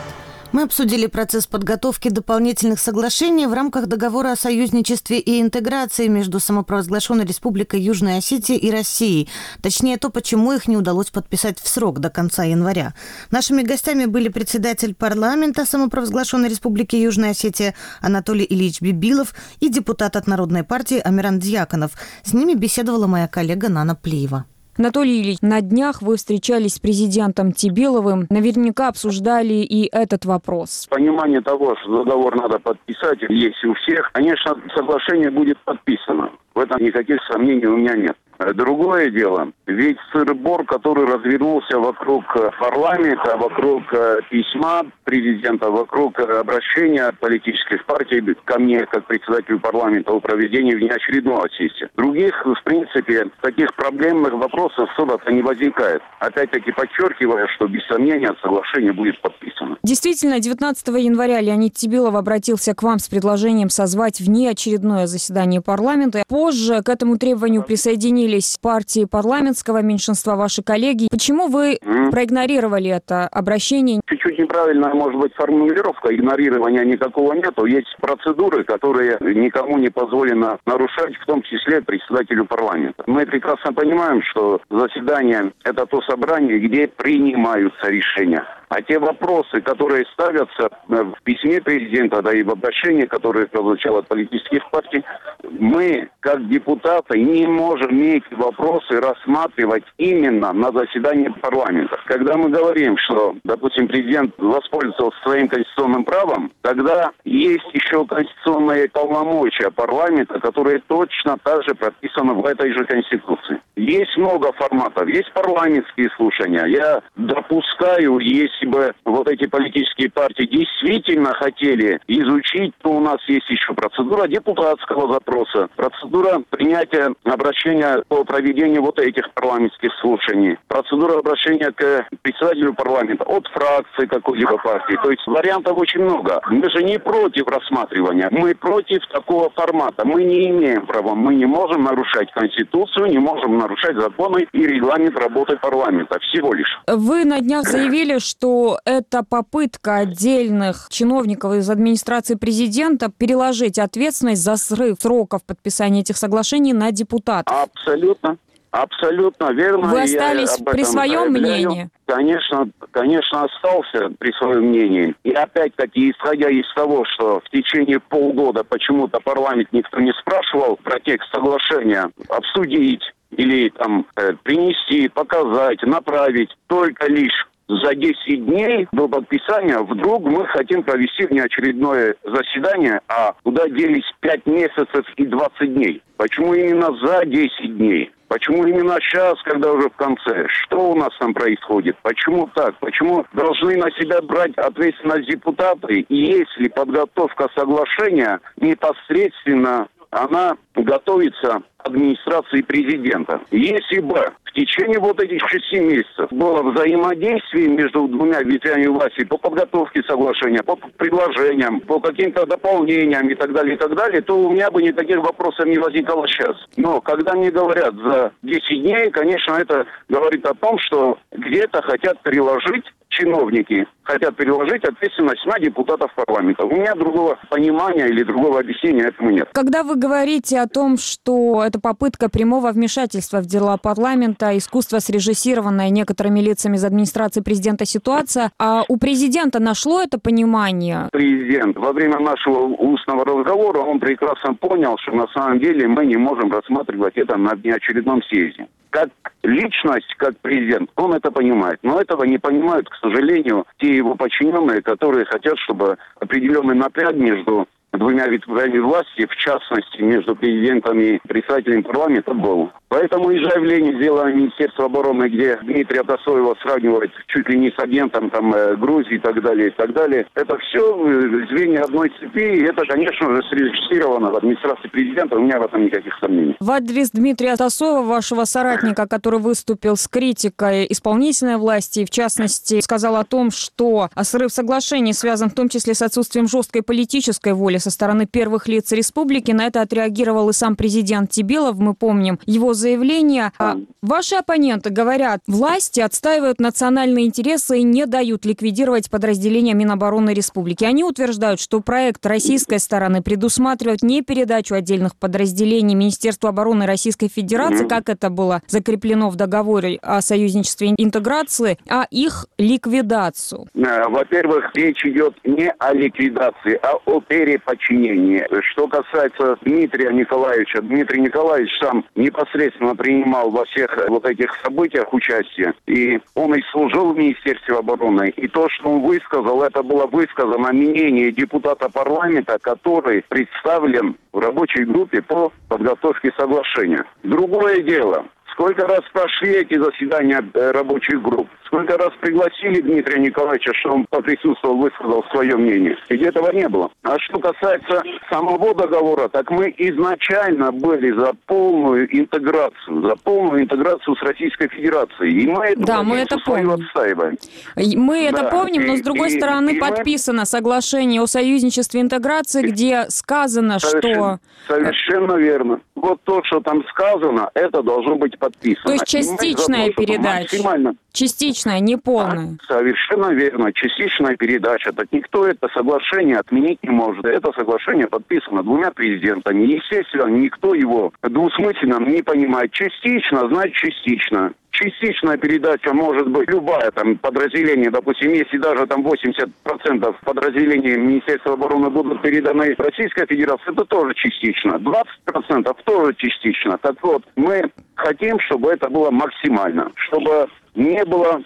Мы обсудили процесс подготовки дополнительных соглашений в рамках договора о союзничестве и интеграции между самопровозглашенной Республикой Южная Осетия и Россией. Точнее, то, почему их не удалось подписать в срок до конца января. Нашими гостями были председатель парламента самопровозглашенной Республики Южная Осетия Анатолий Ильич Бибилов и депутат от Народной партии Амиран Дьяконов. С ними беседовала моя коллега Нана Плиева. Анатолий Ильич, на днях вы встречались с президентом Тибиловым. Наверняка обсуждали и этот вопрос. Понимание того, что договор надо подписать, есть у всех. Конечно, соглашение будет подписано. В этом никаких сомнений у меня нет. Другое дело, ведь сыр-бор, который развернулся вокруг парламента, вокруг письма президента, вокруг обращения политических партий ко мне, как председателю парламента, о проведении внеочередного сессии. Других, в принципе, таких проблемных вопросов особо-то не возникает. Опять-таки подчеркивая, что без сомнения соглашение будет подписано. Действительно, девятнадцатого января Леонид Тибилов обратился к вам с предложением созвать внеочередное заседание парламента. Позже к этому требованию присоединились партии парламентского меньшинства, ваши коллеги. Почему вы mm. проигнорировали это обращение? Чуть-чуть неправильная, может быть, формулировка. Игнорирования никакого нету. Есть процедуры, которые никому не позволено нарушать, в том числе председателю парламента. Мы прекрасно понимаем, что заседание – это то собрание, где принимаются решения. А те вопросы, которые ставятся в письме президента, да и в обращении, которое прозвучало от политических партий, мы, как депутаты, не можем эти вопросы рассматривать именно на заседании парламента. Когда мы говорим, что, допустим, президент воспользовался своим конституционным правом, тогда есть еще конституционные полномочия парламента, которые точно так же прописаны в этой же Конституции. Есть много форматов, есть парламентские слушания. Я допускаю, если бы вот эти политические партии действительно хотели изучить, то у нас есть еще процедура депутатского запроса, процедура принятия обращения по проведению вот этих парламентских слушаний, процедура обращения к председателю парламента от фракции какой-либо партии. То есть вариантов очень много. Мы же не против рассматривания, мы против такого формата. Мы не имеем права, мы не можем нарушать Конституцию, не можем нарушать законы и регламент работы парламента. Всего лишь. Вы на днях заявили, что это попытка отдельных чиновников из администрации президента переложить ответственность за срыв сроков подписания этих соглашений на депутатов. Абсолютно. Абсолютно верно. Вы остались при своем заявляю. мнении? Конечно, конечно, остался при своем мнении. И опять-таки, исходя из того, что в течение полгода почему-то парламент никто не спрашивал про текст соглашения, обсудить или там э, принести, показать, направить, только лишь за десять дней до подписания вдруг мы хотим провести внеочередное заседание, а куда делись пять месяцев и двадцать дней? Почему именно за десять дней? Почему именно сейчас, когда уже в конце? Что у нас там происходит? Почему так? Почему должны на себя брать ответственность депутаты? И если подготовка соглашения непосредственно она готовится администрации президента. Если бы в течение вот этих шести месяцев было взаимодействие между двумя ветвями власти по подготовке соглашения, по предложениям, по каким-то дополнениям и так далее, и так далее, то у меня бы никаких вопросов не возникало сейчас. Но когда мне говорят за десять дней, конечно, это говорит о том, что где-то хотят переложить чиновники, хотят переложить ответственность на депутатов парламента. У меня другого понимания или другого объяснения этому нет. Когда вы говорите о том, что это попытка прямого вмешательства в дела парламента, искусство срежиссированное некоторыми лицами из администрации президента ситуация, а у президента нашло это понимание? Президент во время нашего устного разговора, он прекрасно понял, что на самом деле мы не можем рассматривать это на внеочередном съезде. Как личность, как президент, он это понимает. Но этого не понимают, к сожалению, те его подчиненные, которые хотят, чтобы определенный напряг между двумя ветвями власти, в частности, между президентом и председателем парламента, был. Поэтому и заявление сделано Министерство обороны, где Дмитрия Тасоева сравнивает чуть ли не с агентом там, Грузии и так далее, и так далее. Это все звенья одной цепи, и это, конечно же, срежиссировано в администрации президента, у меня в этом никаких сомнений. В адрес Дмитрия Тасоева, вашего соратника, который выступил с критикой исполнительной власти, в частности, сказал о том, что срыв соглашений связан в том числе с отсутствием жесткой политической воли со стороны первых лиц республики. На это отреагировал и сам президент Тебелов. Мы помним его заявление. А ваши оппоненты говорят, власти отстаивают национальные интересы и не дают ликвидировать подразделения Минобороны республики. Они утверждают, что проект российской стороны предусматривает не передачу отдельных подразделений Министерству обороны Российской Федерации, как это было закреплено в договоре о союзничестве и интеграции, а их ликвидацию. Во-первых, речь идет не о ликвидации, а о переподчинении. Что касается Дмитрия Николаевича, Дмитрий Николаевич сам непосредственно принимал во всех вот этих событиях участие, и он и служил в Министерстве обороны, и то, что он высказал, это было высказано мнение депутата парламента, который представлен в рабочей группе по подготовке соглашения. Другое дело, сколько раз прошли эти заседания рабочих групп, сколько раз пригласили Дмитрия Николаевича, что он поприсутствовал, высказал свое мнение. И этого не было. А что касается самого договора, так мы изначально были за полную интеграцию, за полную интеграцию с Российской Федерацией. И мы эту да, мы это помним. отстаиваем. Мы да. это помним, но с другой и, стороны и, подписано мы... соглашение о союзничестве и интеграции, где сказано, совершенно, что... Совершенно верно. Вот то, что там сказано, это должно быть подписано. То есть частичная передача. Максимально... Частичная, не полная. А, совершенно верно. Частичная передача. Так никто это соглашение отменить не может. Это соглашение подписано двумя президентами. Естественно, никто его двусмысленно не понимает. Частично, значит частично. Частичная передача может быть любая там подразделение, допустим, если даже там восемьдесят процентов подразделений Министерства обороны будут переданы Российской Федерации, это тоже частично. двадцать процентов тоже частично. Так вот, мы хотим, чтобы это было максимально, чтобы не было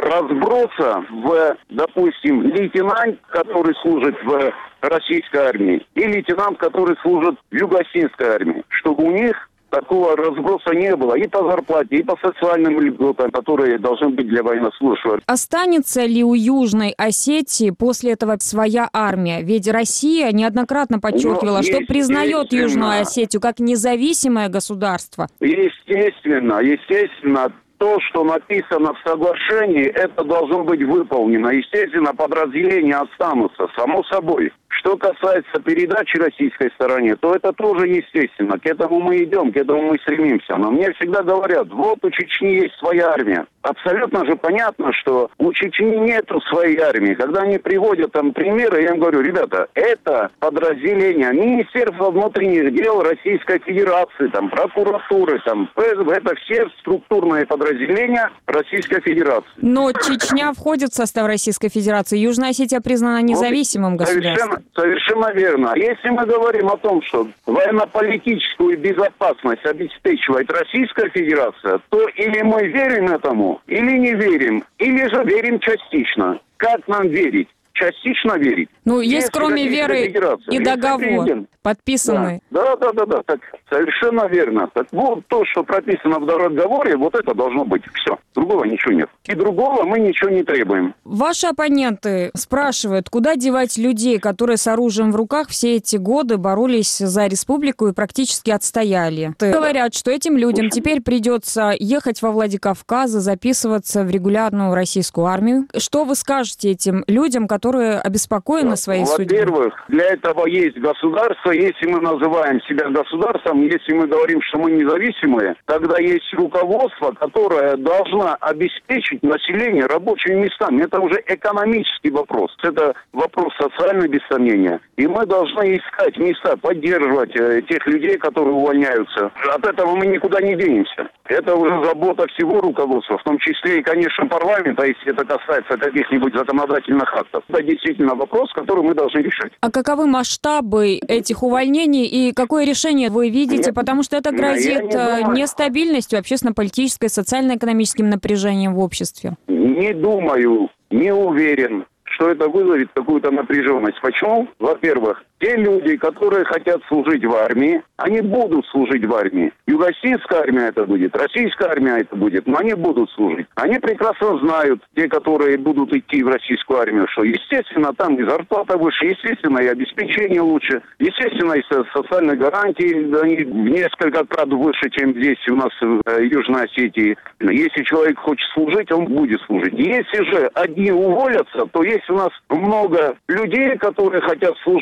разброса в, допустим, лейтенант, который служит в российской армии, и лейтенант, который служит в юго-осетинской армии, чтобы у них такого разброса не было и по зарплате, и по социальным льготам, которые должны быть для военнослужащих. Останется ли у Южной Осетии после этого своя армия? Ведь Россия неоднократно подчеркивала, Но, что признает Южную Осетию как независимое государство. Естественно, естественно. То, что написано в соглашении, это должно быть выполнено. Естественно, подразделения останутся, само собой. Что касается передачи российской стороне, то это тоже естественно. К этому мы идем, к этому мы стремимся. Но мне всегда говорят, вот у Чечни есть своя армия. Абсолютно же понятно, что у Чечни нету своей армии. Когда они приводят там примеры, я им говорю, ребята, это подразделение Министерства внутренних дел Российской Федерации, там, прокуратуры, там, ФСБ, это все структурные подразделения Российской Федерации. Но Чечня входит в состав Российской Федерации. Южная Осетия признана независимым государством. Совершенно, совершенно верно. Если мы говорим о том, что военно-политическую безопасность обеспечивает Российская Федерация, то или мы верим этому, или не верим, или же верим частично. Как нам верить? Частично верить. Ну, есть, есть кроме веры и договор, подписанный. Да, да, да, да, так совершенно верно. Так вот то, что прописано в договоре, вот это должно быть. Все. Другого ничего нет. И другого мы ничего не требуем. Ваши оппоненты спрашивают, куда девать людей, которые с оружием в руках все эти годы боролись за республику и практически отстояли. Говорят, что этим людям теперь придется ехать во Владикавказ, записываться в регулярную российскую армию. Что вы скажете этим людям, которые обеспокоены своей судьбой? Во-первых, для этого есть государство. Если мы называем себя государством, если мы говорим, что мы независимые, тогда есть руководство, которое должно обеспечить население рабочими местами. Это уже экономический вопрос. Это вопрос социальный, без сомнения. И мы должны искать места, поддерживать э, тех людей, которые увольняются. От этого мы никуда не денемся. Это уже забота всего руководства, в том числе и, конечно, парламента, если это касается каких-нибудь законодательных актов. Это действительно вопрос, который мы должны решать. А каковы масштабы этих увольнений и какое решение вы видите? Я, Потому что это грозит не нестабильностью, общественно-политической, социально-экономическим напряжением в обществе. Не думаю, не уверен, что это вызовет какую-то напряженность. Почему? Во-первых, те люди, которые хотят служить в армии, они будут служить в армии. Юго-осетинская армия это будет, российская армия это будет, но они будут служить. Они прекрасно знают, те, которые будут идти в российскую армию, что, естественно, там и зарплата выше, естественно, и обеспечение лучше, естественно, и социальные гарантии, они в несколько крат выше, чем здесь у нас в Южной Осетии. Если человек хочет служить, он будет служить. Если же одни уволятся, то есть у нас много людей, которые хотят служить, то есть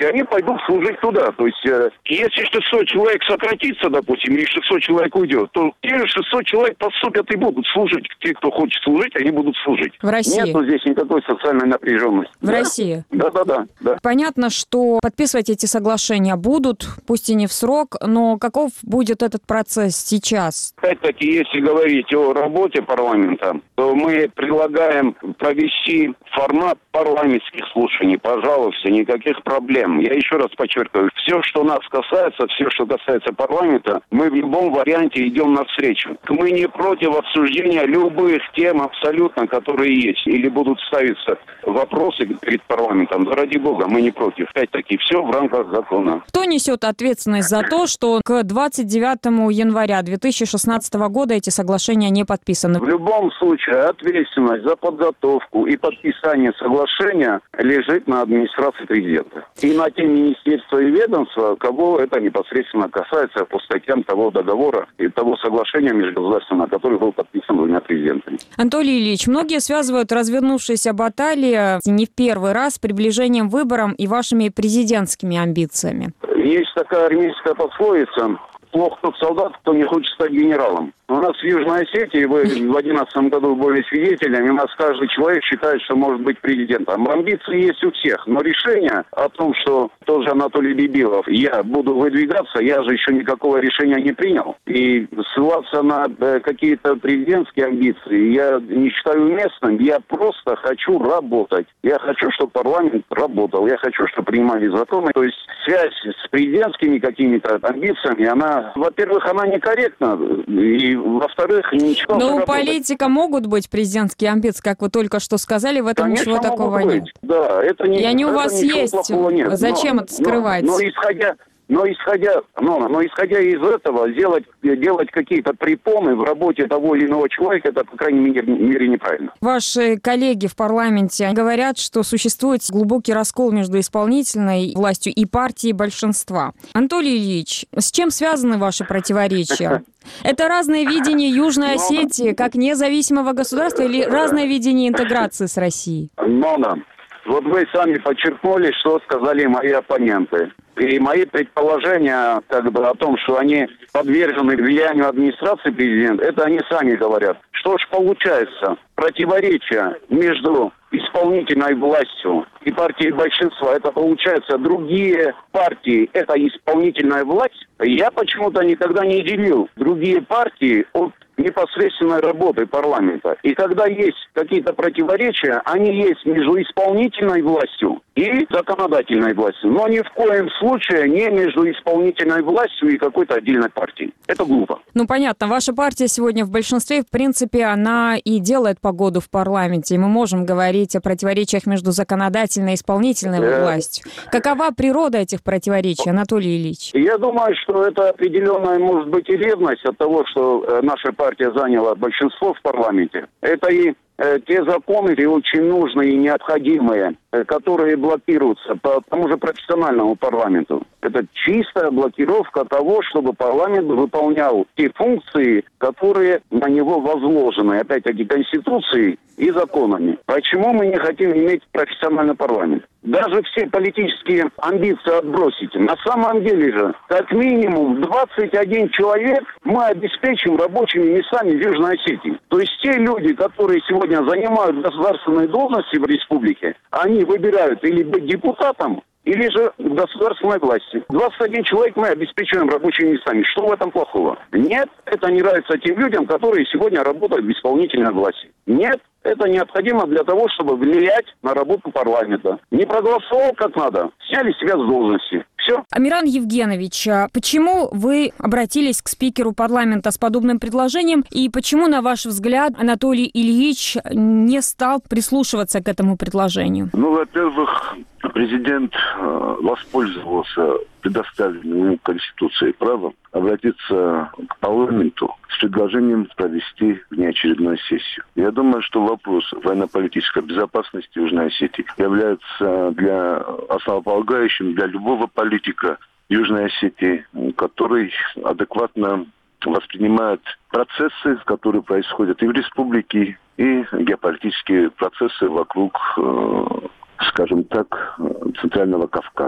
они пойдут служить туда. То есть, э, если шестьсот человек сократится, допустим, или шестьсот человек уйдет, то те шестьсот человек поступят и будут служить. Те, кто хочет служить, они будут служить. В России? Нет здесь никакой социальной напряженности. В да? России? Да-да-да. Да. Понятно, что подписывать эти соглашения будут, пусть и не в срок, но каков будет этот процесс сейчас? Опять-таки, если говорить о работе парламента, то мы предлагаем провести формат парламентских слушаний. Пожалуйста, никаких проблем. Я еще раз подчеркиваю, все, что нас касается, все, что касается парламента, мы в любом варианте идем навстречу. Мы не против обсуждения любых тем абсолютно, которые есть, или будут ставиться вопросы перед парламентом. Да ради бога, мы не против. Опять-таки, все в рамках закона. Кто несет ответственность за то, что к двадцать девятому января две тысячи шестнадцатого года эти соглашения не подписаны? В любом случае, ответственность за подготовку и подписание соглашения лежит на администрации президента. И на те министерства и ведомства, кого это непосредственно касается по статьям того договора и того соглашения межгосударственного, который был подписан двумя президентами. Анатолий Ильич, многие связывают развернувшиеся баталии не в первый раз с приближением к выборам и вашими президентскими амбициями. Есть такая армейская пословица: плох тот солдат, кто не хочет стать генералом. У нас в Южной Осетии, вы в две тысячи одиннадцатом году были свидетелями, у нас каждый человек считает, что может быть президентом. Амбиции есть у всех, но решение о том, что тот же Анатолий Бибилов, я буду выдвигаться, я же еще никакого решения не принял. И ссылаться на э, какие-то президентские амбиции я не считаю уместным. Я просто хочу работать. Я хочу, чтобы парламент работал. Я хочу, чтобы принимали законы. То есть связь с президентскими какими-то амбициями, она, во-первых, она некорректна. И во-вторых, ничего... Но у политика могут быть президентские амбиции, как вы только что сказали, в этом Конечно, ничего такого быть. нет. Да, это не, И они у вас есть. Нет. Зачем но, это скрывать? Но, но исходя... Но исходя, но, но исходя из этого, делать, делать какие-то препоны в работе того или иного человека, это, по крайней мере, мере неправильно. Ваши коллеги в парламенте говорят, что существует глубокий раскол между исполнительной властью и партией большинства. Анатолий Ильич, с чем связаны ваши противоречия? Это разное видение Южной Осетии как независимого государства или разное видение интеграции с Россией? Но, вот вы сами подчеркнули, что сказали мои оппоненты. И мои предположения как бы о том, что они подвержены влиянию администрации президента, это они сами говорят. Что ж получается? Противоречие между исполнительной властью и партией большинства, это получается другие партии, это исполнительная власть. Я почему-то никогда не делил другие партии от непосредственной работы парламента. И когда есть какие-то противоречия, они есть между исполнительной властью и законодательной властью. Но ни в коем случае не между исполнительной властью и какой-то отдельной партией. Это глупо. Ну, понятно. Ваша партия сегодня в большинстве, в принципе, она и делает погоду в парламенте. И мы можем говорить о противоречиях между законодательной и исполнительной э... властью. Какова природа этих противоречий, Анатолий Ильич? Я думаю, что это определенная, может быть, и ревность от того, что наша партия заняла большинство в парламенте. Это и э, те законы, и очень нужные и необходимые, э, которые блокируются по тому же профессиональному парламенту. Это чистая блокировка того, чтобы парламент выполнял те функции, которые на него возложены, опять-таки, Конституцией и законами. Почему мы не хотим иметь профессиональный парламент? Даже все политические амбиции отбросить. На самом деле же, как минимум двадцать один человек мы обеспечим рабочими местами в Южной Осетии. То есть те люди, которые сегодня занимают государственные должности в республике, они выбирают или быть депутатом, или же в государственной власти. двадцать один человек мы обеспечиваем рабочими местами. Что в этом плохого? Нет, это не нравится тем людям, которые сегодня работают в исполнительной власти. Нет, это необходимо для того, чтобы влиять на работу парламента. Не проголосовал как надо, сняли себя с должности. Все. Амиран Евгенович, почему вы обратились к спикеру парламента с подобным предложением и почему, на ваш взгляд, Анатолий Ильич не стал прислушиваться к этому предложению? Ну, во-первых, президент воспользовался предоставленным ему Конституцией правом обратиться к парламенту с предложением провести внеочередную сессию. Я думаю, что вопрос военно-политической безопасности Южной Осетии является для основополагающим для любого политика Южной Осетии, который адекватно воспринимает процессы, которые происходят и в республике, и геополитические процессы вокруг, скажем так, Центрального Кавказа.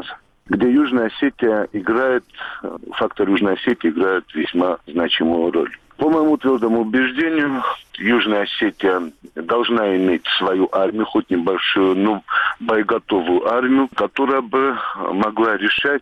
где Южная Осетия играет, фактор Южной Осетии играет весьма значимую роль. По моему твердому убеждению, Южная Осетия должна иметь свою армию, хоть небольшую, но боеготовую армию, которая бы могла решать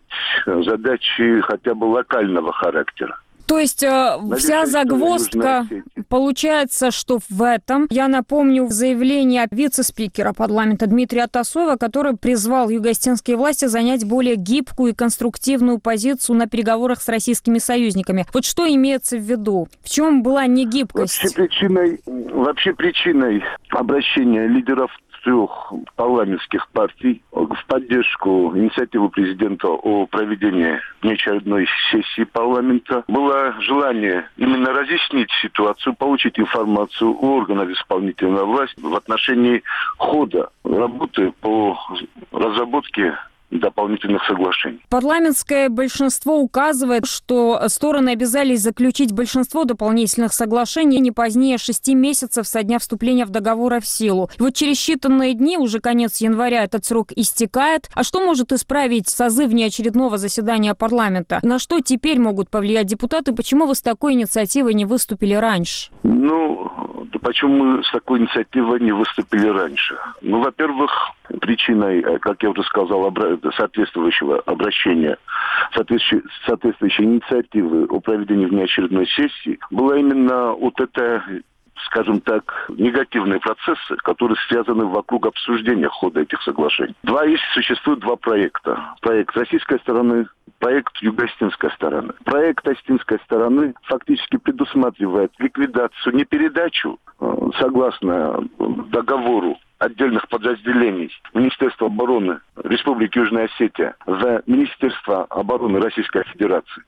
задачи хотя бы локального характера. То есть э, вся загвоздка получается, что в этом, я напомню, заявление вице-спикера парламента Дмитрия Атасоева, который призвал юго-осетинские власти занять более гибкую и конструктивную позицию на переговорах с российскими союзниками. Вот что имеется в виду? В чем была негибкость? Вообще причиной, вообще причиной обращения лидеров трех парламентских партий в поддержку инициативы президента о проведении внеочередной сессии парламента было желание именно разъяснить ситуацию, получить информацию у органов исполнительной власти в отношении хода работы по разработке дополнительных соглашений. Парламентское большинство указывает, что стороны обязались заключить большинство дополнительных соглашений не позднее шести месяцев со дня вступления в договор в силу. И вот через считанные дни, уже конец января, этот срок истекает. А что может исправить созыв внеочередного заседания парламента? На что теперь могут повлиять депутаты? Почему вы с такой инициативой не выступили раньше? Ну, почему мы с такой инициативой не выступили раньше? Ну, во-первых, причиной, как я уже сказал, соответствующего обращения, соответствующей, соответствующей инициативы о проведении внеочередной сессии была именно вот эта, скажем так, негативные процессы, которые связаны вокруг обсуждения хода этих соглашений. Два есть, существует два проекта. Проект российской стороны, проект юго-осетинской стороны. Проект осетинской стороны фактически предусматривает ликвидацию, не передачу, согласно договору, отдельных подразделений Министерства обороны Республики Южная Осетия в Министерство обороны Российской Федерации.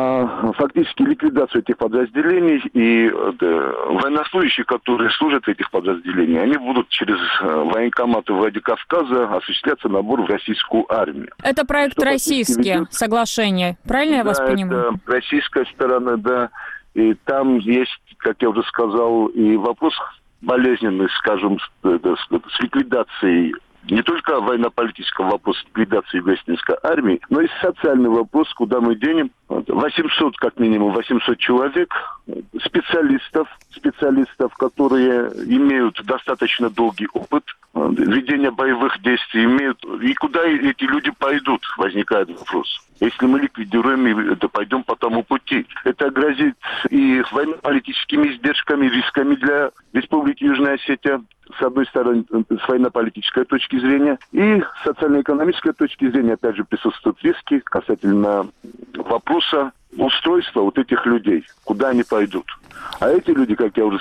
А фактически ликвидацию этих подразделений и да, военнослужащие, которые служат в этих подразделениях, они будут через военкоматы Владикавказа осуществляться набор в российскую армию. Это проект Что российские ведут... соглашения, правильно я да, вас понимаю? Это российская сторона, да. И там есть, как я уже сказал, и вопрос болезненный, скажем, с, с, с ликвидацией не только военно-политического вопроса ликвидации юго-осетинской армии, но и социальный вопрос, куда мы денем восемьсот, как минимум восемьсот человек, специалистов, специалистов, которые имеют достаточно долгий опыт ведения боевых действий, имеют, и куда эти люди пойдут, возникает вопрос. Если мы ликвидируем, это пойдем по тому пути. Это грозит и военно-политическими издержками, рисками для Республики Южная Осетия, с одной стороны, с военно-политической точки зрения, и с социально-экономической точки зрения, опять же, присутствуют риски касательно вопроса устройства вот этих людей, куда они пойдут. А эти люди, как я уже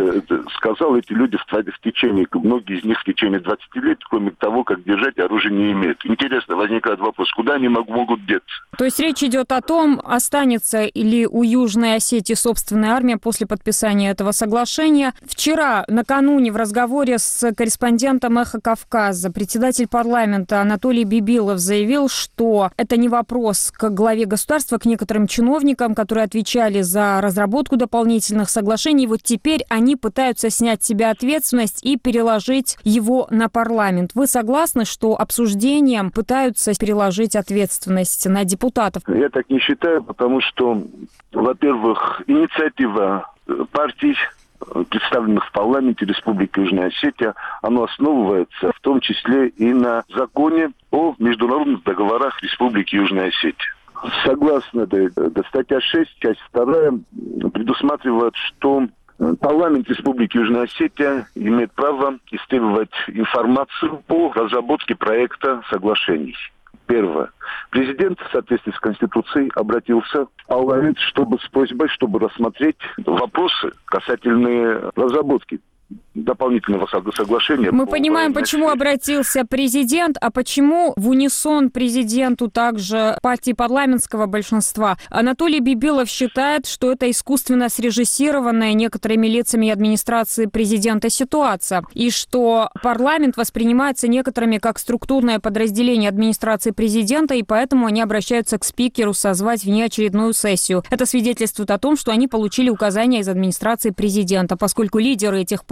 сказал, эти люди в, в течение, многие из них в течение двадцати лет, кроме того, как держать оружие, не имеют. Интересно, возникает вопрос, куда они могут деться? То есть речь идет о том, останется ли у Южной Осетии собственная армия после подписания этого соглашения. Вчера, накануне, в разговоре с корреспондентом «Эхо Кавказа» председатель парламента Анатолий Бибилов заявил, что это не вопрос к главе государства, к некоторым чиновникам, которые отвечали за разработку дополнительных соглашений. Вот теперь они пытаются снять с себя ответственность и переложить его на парламент. Вы согласны, что обсуждением пытаются переложить ответственность на депутатов? Я так не считаю, потому что, во-первых, инициатива партий, представленных в парламенте Республики Южная Осетия, оно основывается в том числе и на законе о международных договорах Республики Южная Осетия. Согласно да, да, статья шесть, часть вторая, предусматривает, что парламент Республики Южная Осетия имеет право истребовать информацию по разработке проекта соглашений. Первое. Президент в соответствии с Конституцией обратился в парламент, чтобы с просьбой, чтобы рассмотреть вопросы касательные разработки дополнительного соглашения. Мы понимаем, почему обратился президент, а почему в унисон президенту также партии парламентского большинства. Анатолий Бибилов считает, что это искусственно срежиссированная некоторыми лицами администрации президента ситуация, и что парламент воспринимается некоторыми как структурное подразделение администрации президента, и поэтому они обращаются к спикеру созвать внеочередную сессию. Это свидетельствует о том, что они получили указания из администрации президента, поскольку лидеры этих партий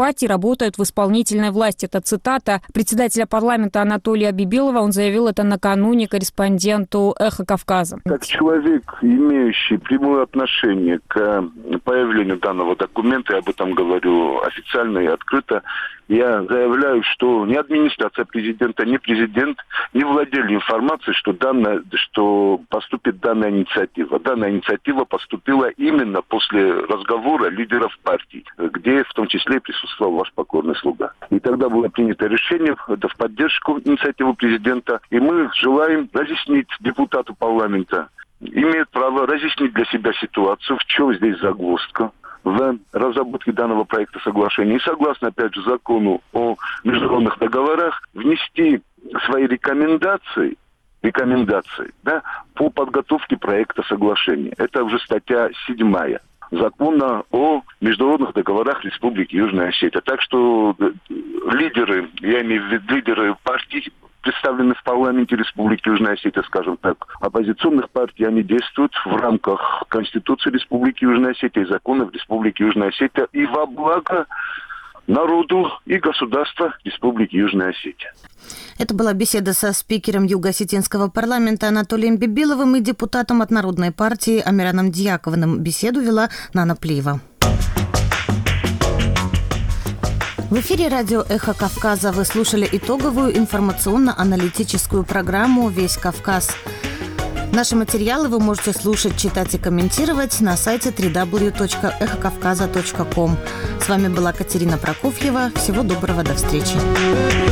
партий работают в исполнительной власти. Это цитата председателя парламента Анатолия Бибилова. Он заявил это накануне корреспонденту «Эхо Кавказа». Как человек, имеющий прямое отношение к появлению данного документа, я об этом говорю официально и открыто, я заявляю, что ни администрация президента, ни президент не владели информацией, что, данная, что поступит данная инициатива. Данная инициатива поступила именно после разговора лидеров партий, где в том числе присутствовал ваш покорный слуга. И тогда было принято решение это в поддержку инициативы президента. И мы желаем разъяснить депутату парламента, имеет право разъяснить для себя ситуацию, в чем здесь загвоздка в разработке данного проекта соглашения. И согласно, опять же, закону о международных договорах, внести свои рекомендации, рекомендации да, по подготовке проекта соглашения. Это уже статья седьмая закона о международных договорах Республики Южная Осетия. Так что лидеры, я имею в виду лидеры партий, представлены в парламенте Республики Южная Осетия, скажем так, оппозиционных партий, они действуют в рамках Конституции Республики Южная Осетия и законов Республики Южная Осетия и во благо народу и государства Республики Южная Осетия. Это была беседа со спикером Юго-Осетинского парламента Анатолием Бибиловым и депутатом от Народной партии Амираном Дьяковым. Беседу вела Нана Плиева. В эфире радио «Эхо Кавказа» вы слушали итоговую информационно-аналитическую программу «Весь Кавказ». Наши материалы вы можете слушать, читать и комментировать на сайте дабл ю дабл ю дабл ю точка эхо кавказа точка ком. С вами была Катерина Прокофьева. Всего доброго, до встречи.